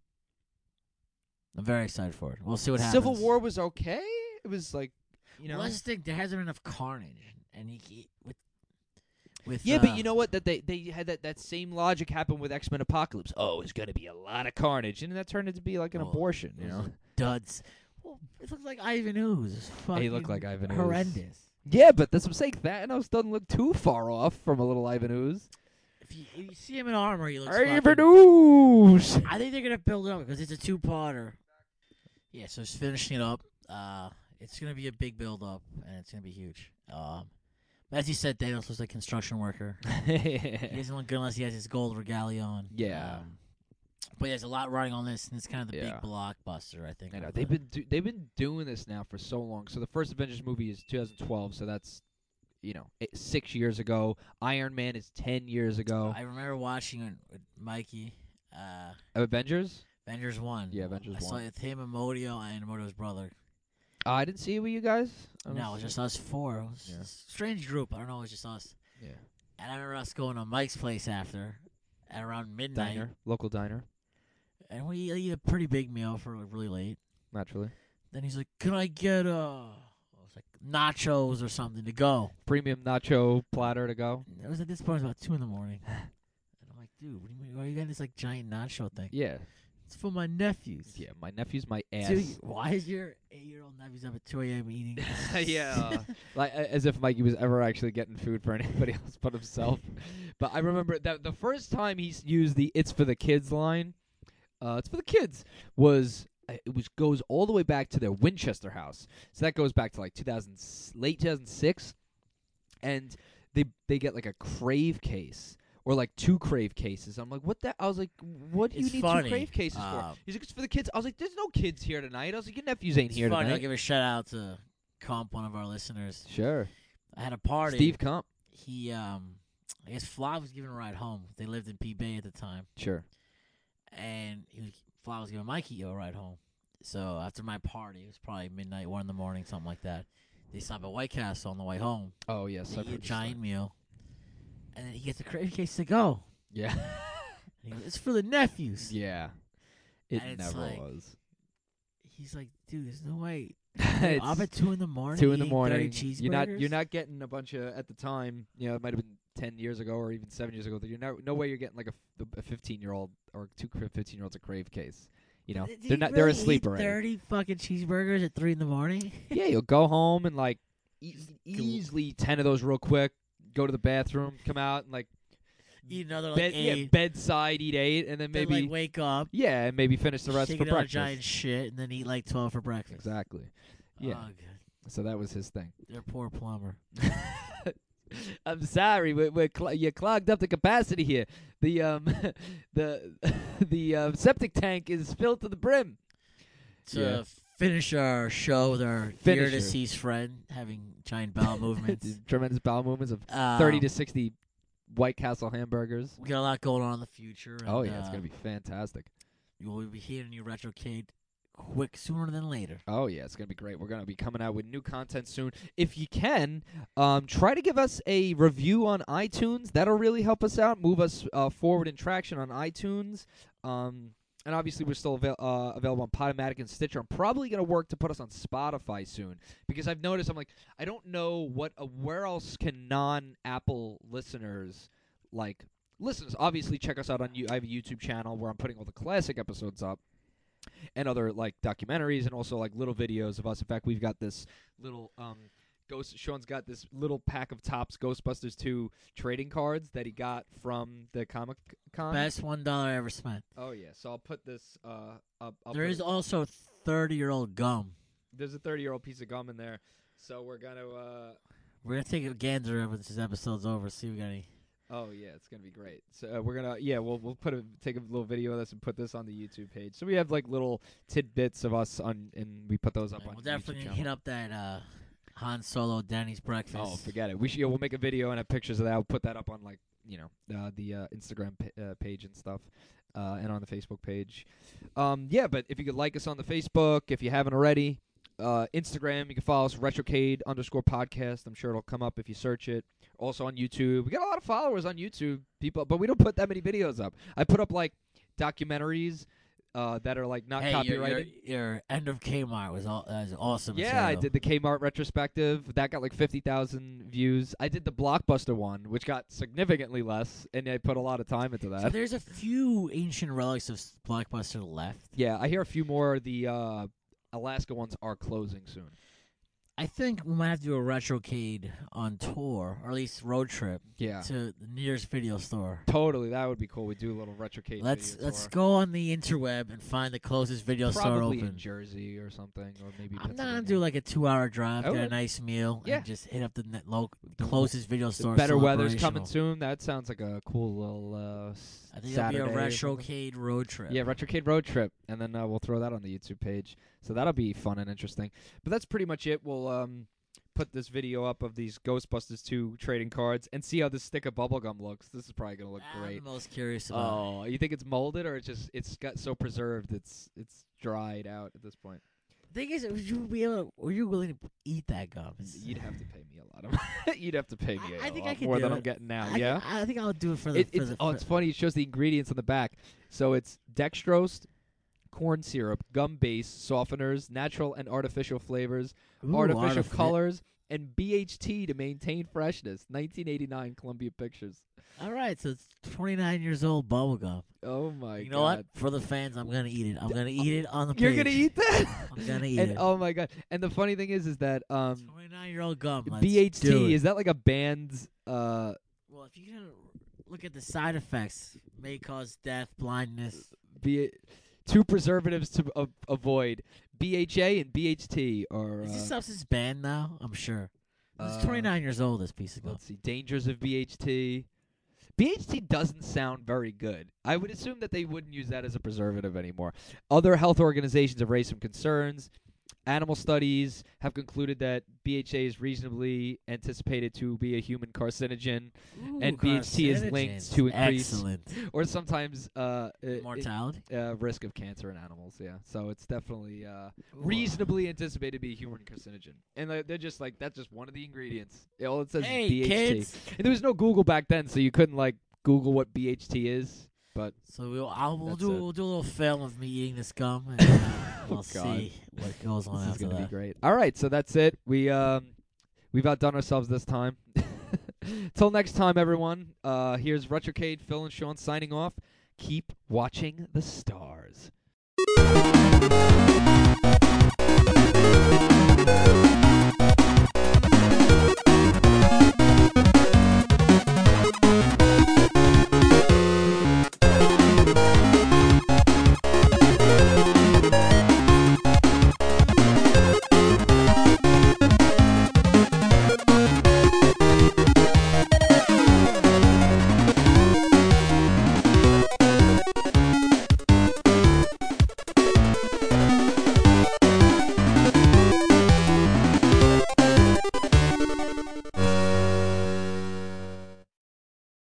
very excited for it. We'll see what happens. Civil War was okay. It was like, Well, I just think there hasn't been enough carnage, and he with but you know what? That they had that same logic happen with X-Men Apocalypse. Oh, it's gonna be a lot of carnage, and that turned into be like an abortion. Duds. Well, it looked like Ivan Ooze. He looked like Ivan Ooze. Horrendous. Yeah, but that's what I'm saying. Thanos doesn't look too far off from a little Ivan Ooze. If you see him in armor, he looks Ivan Ooze. I think they're gonna build it up because it's a two-parter. Yeah, so it's finishing it up. It's gonna be a big build-up, and it's gonna be huge. As you said, Thanos was a construction worker. He doesn't look good unless he has his gold regalia on. Yeah. But there's a lot riding on this, and it's kind of the big blockbuster, I think. I know. They've been doing this now for so long. So the first Avengers movie is 2012, so that's 6 years ago. Iron Man is 10 years ago. I remember watching it with Mikey. Avengers 1. Yeah, Avengers 1. I saw it with him, Amodio, and Amodio's brother. I didn't see it with you guys. No, it was just us four. It was a strange group. I don't know. It was just us. Yeah. And I remember us going to Mike's place after, at around midnight. Local diner. And we eat a pretty big meal for really late. Naturally. Then he's like, "Can I get nachos or something to go?" Premium nacho platter to go. It was at this point about 2 in the morning. And I'm like, "Dude, what do you mean? Why are you getting this giant nacho thing?" Yeah. It's for my nephews. Yeah, my nephew's my ass. Dude, why is your 8-year-old nephews up at 2 a.m. eating? Yeah. Like as if Mikey was ever actually getting food for anybody else but himself. But I remember that the first time he used the "It's for the kids" line, "It's for the kids," goes all the way back to their Winchester house. So that goes back to like late 2006, and they get like a Crave case. Or like 2 Crave cases. I'm like, what the? I was like, what do you need funny. 2 Crave cases for? He's like, it's for the kids. I was like, there's no kids here tonight. I was like, your nephews ain't here tonight. I'll give a shout out to Comp, one of our listeners. Sure. I had a party. Steve Comp. He, I guess Fly was giving a ride home. They lived in P Bay at the time. Sure. And Fly was giving Mikey a ride home. So after my party, it was probably midnight, 1 in the morning, something like that. They stopped at White Castle on the way home. Oh yes, they eat a giant meal. And then he gets a Crave case to go. Yeah. He goes, "It's for the nephews." Yeah. It and never was. He's like, "Dude, there's no way." Up at 2 in the morning. 2 in the morning. Cheeseburgers? You're not getting a bunch of, at the time, it might have been 10 years ago or even 7 years ago. No way you're getting like a 15-year-old or 2 15-year-olds a Crave case. They're not. They're asleep already. 30 fucking cheeseburgers at 3 in the morning. Yeah, you'll go home and like easily 10 of those real quick. Go to the bathroom, come out, and like eat another 8. Yeah, bedside, eat 8, and then maybe wake up. Yeah, and maybe finish the rest for breakfast. Giant shit, and then eat like 12 for breakfast. Exactly. Yeah. Oh, good. So that was his thing. Their poor plumber. I'm sorry, you clogged up the capacity here. The the septic tank is filled to the brim. To finish our show with our dear deceased friend having giant bowel movements. Tremendous bowel movements of 30 to 60 White Castle hamburgers. We got a lot going on in the future. And, it's going to be fantastic. We'll be hearing you retrocade sooner than later. Oh, yeah, it's going to be great. We're going to be coming out with new content soon. If you can, try to give us a review on iTunes. That'll really help us out, move us forward in traction on iTunes. And obviously, we're still available on Podomatic and Stitcher. I'm probably going to work to put us on Spotify soon because I've noticed I don't know where else can non-Apple listeners listen. Obviously, check us out on I have a YouTube channel where I'm putting all the classic episodes up and other documentaries and also little videos of us. In fact, we've got this little Sean's got this little pack of Topps Ghostbusters 2 trading cards that he got from the Comic Con. Best $1 I ever spent. Oh yeah, so I'll put this up. There is also 30-year-old gum. There's a 30-year-old piece of gum in there, so we're gonna take a gander when this episode's over. See if we got any. Oh yeah, it's gonna be great. So we're gonna we'll take a little video of this and put this on the YouTube page. So we have little tidbits of us and we put those up on. We'll the definitely YouTube hit up that Han Solo Denny's breakfast. Oh, forget it. We'll make a video and have pictures of that. We'll put that up on the Instagram page and stuff, and on the Facebook page. But if you could like us on the Facebook, if you haven't already, Instagram, you can follow us @retrocade_podcast. I'm sure it'll come up if you search it. Also on YouTube, we got a lot of followers on YouTube, people, but we don't put that many videos up. I put up documentaries. That are not copyrighted. Your End of Kmart was awesome. Yeah, material. I did the Kmart retrospective. That got 50,000 views. I did the Blockbuster one, which got significantly less, and I put a lot of time into that. So there's a few ancient relics of Blockbuster left. Yeah, I hear a few more. The Alaska ones are closing soon. I think we might have to do a retrocade on tour, or at least road trip. Yeah. To the nearest video store. Totally, that would be cool. We do a little retrocade. Let's go on the interweb and find the closest video store open. Probably in Jersey or something, or maybe. I'm not gonna do a 2-hour drive, get a nice meal, and just hit up the closest video store. Better weather's coming soon. That sounds like a cool little. I think Saturday it'll be a retrocade road trip. Yeah, retrocade road trip, and then we'll throw that on the YouTube page. So that'll be fun and interesting. But that's pretty much it. We'll put this video up of these Ghostbusters 2 trading cards and see how this stick of bubblegum looks. This is probably going to look great. I'm the most curious about it. Oh, you think it's molded or it's got so preserved it's dried out at this point? The thing is, were you willing to eat that gum? You'd have to pay me a lot of You'd have to pay me I think a I lot could more do than it. I'm getting now. I think I'll do it for it's funny. It shows the ingredients on the back. So it's dextrose, corn syrup, gum base, softeners, natural and artificial flavors, artificial colors, and BHT to maintain freshness. 1989 Columbia Pictures. All right, so it's 29 years old bubblegum. Oh my god. You know what? For the fans, I'm going to eat it. I'm going to eat it on the page. You're going to eat that? I'm going to eat it. Oh my god. And the funny thing is that 29-year-old gum. BHT, is that like a band's Well, if you look at the side effects, may cause death, blindness. Two preservatives to avoid. BHA and BHT are. Is this substance banned now? I'm sure. It's 29 years old, this piece of gum. Let's see. Dangers of BHT. BHT doesn't sound very good. I would assume that they wouldn't use that as a preservative anymore. Other health organizations have raised some concerns. Animal studies have concluded that BHA is reasonably anticipated to be a human carcinogen, and BHT is linked to increase or sometimes mortality risk of cancer in animals. Yeah, so it's definitely reasonably anticipated to be a human carcinogen, and they're just that's just one of the ingredients. All it says is BHT. Kids. And there was no Google back then, so you couldn't Google what BHT is. But so we'll do a little film of me eating this gum, and we'll see what goes on after that. This is gonna be great. All right, so that's it. We've outdone ourselves this time. Till next time, everyone. Here's Retrocade, Phil and Sean signing off. Keep watching the stars.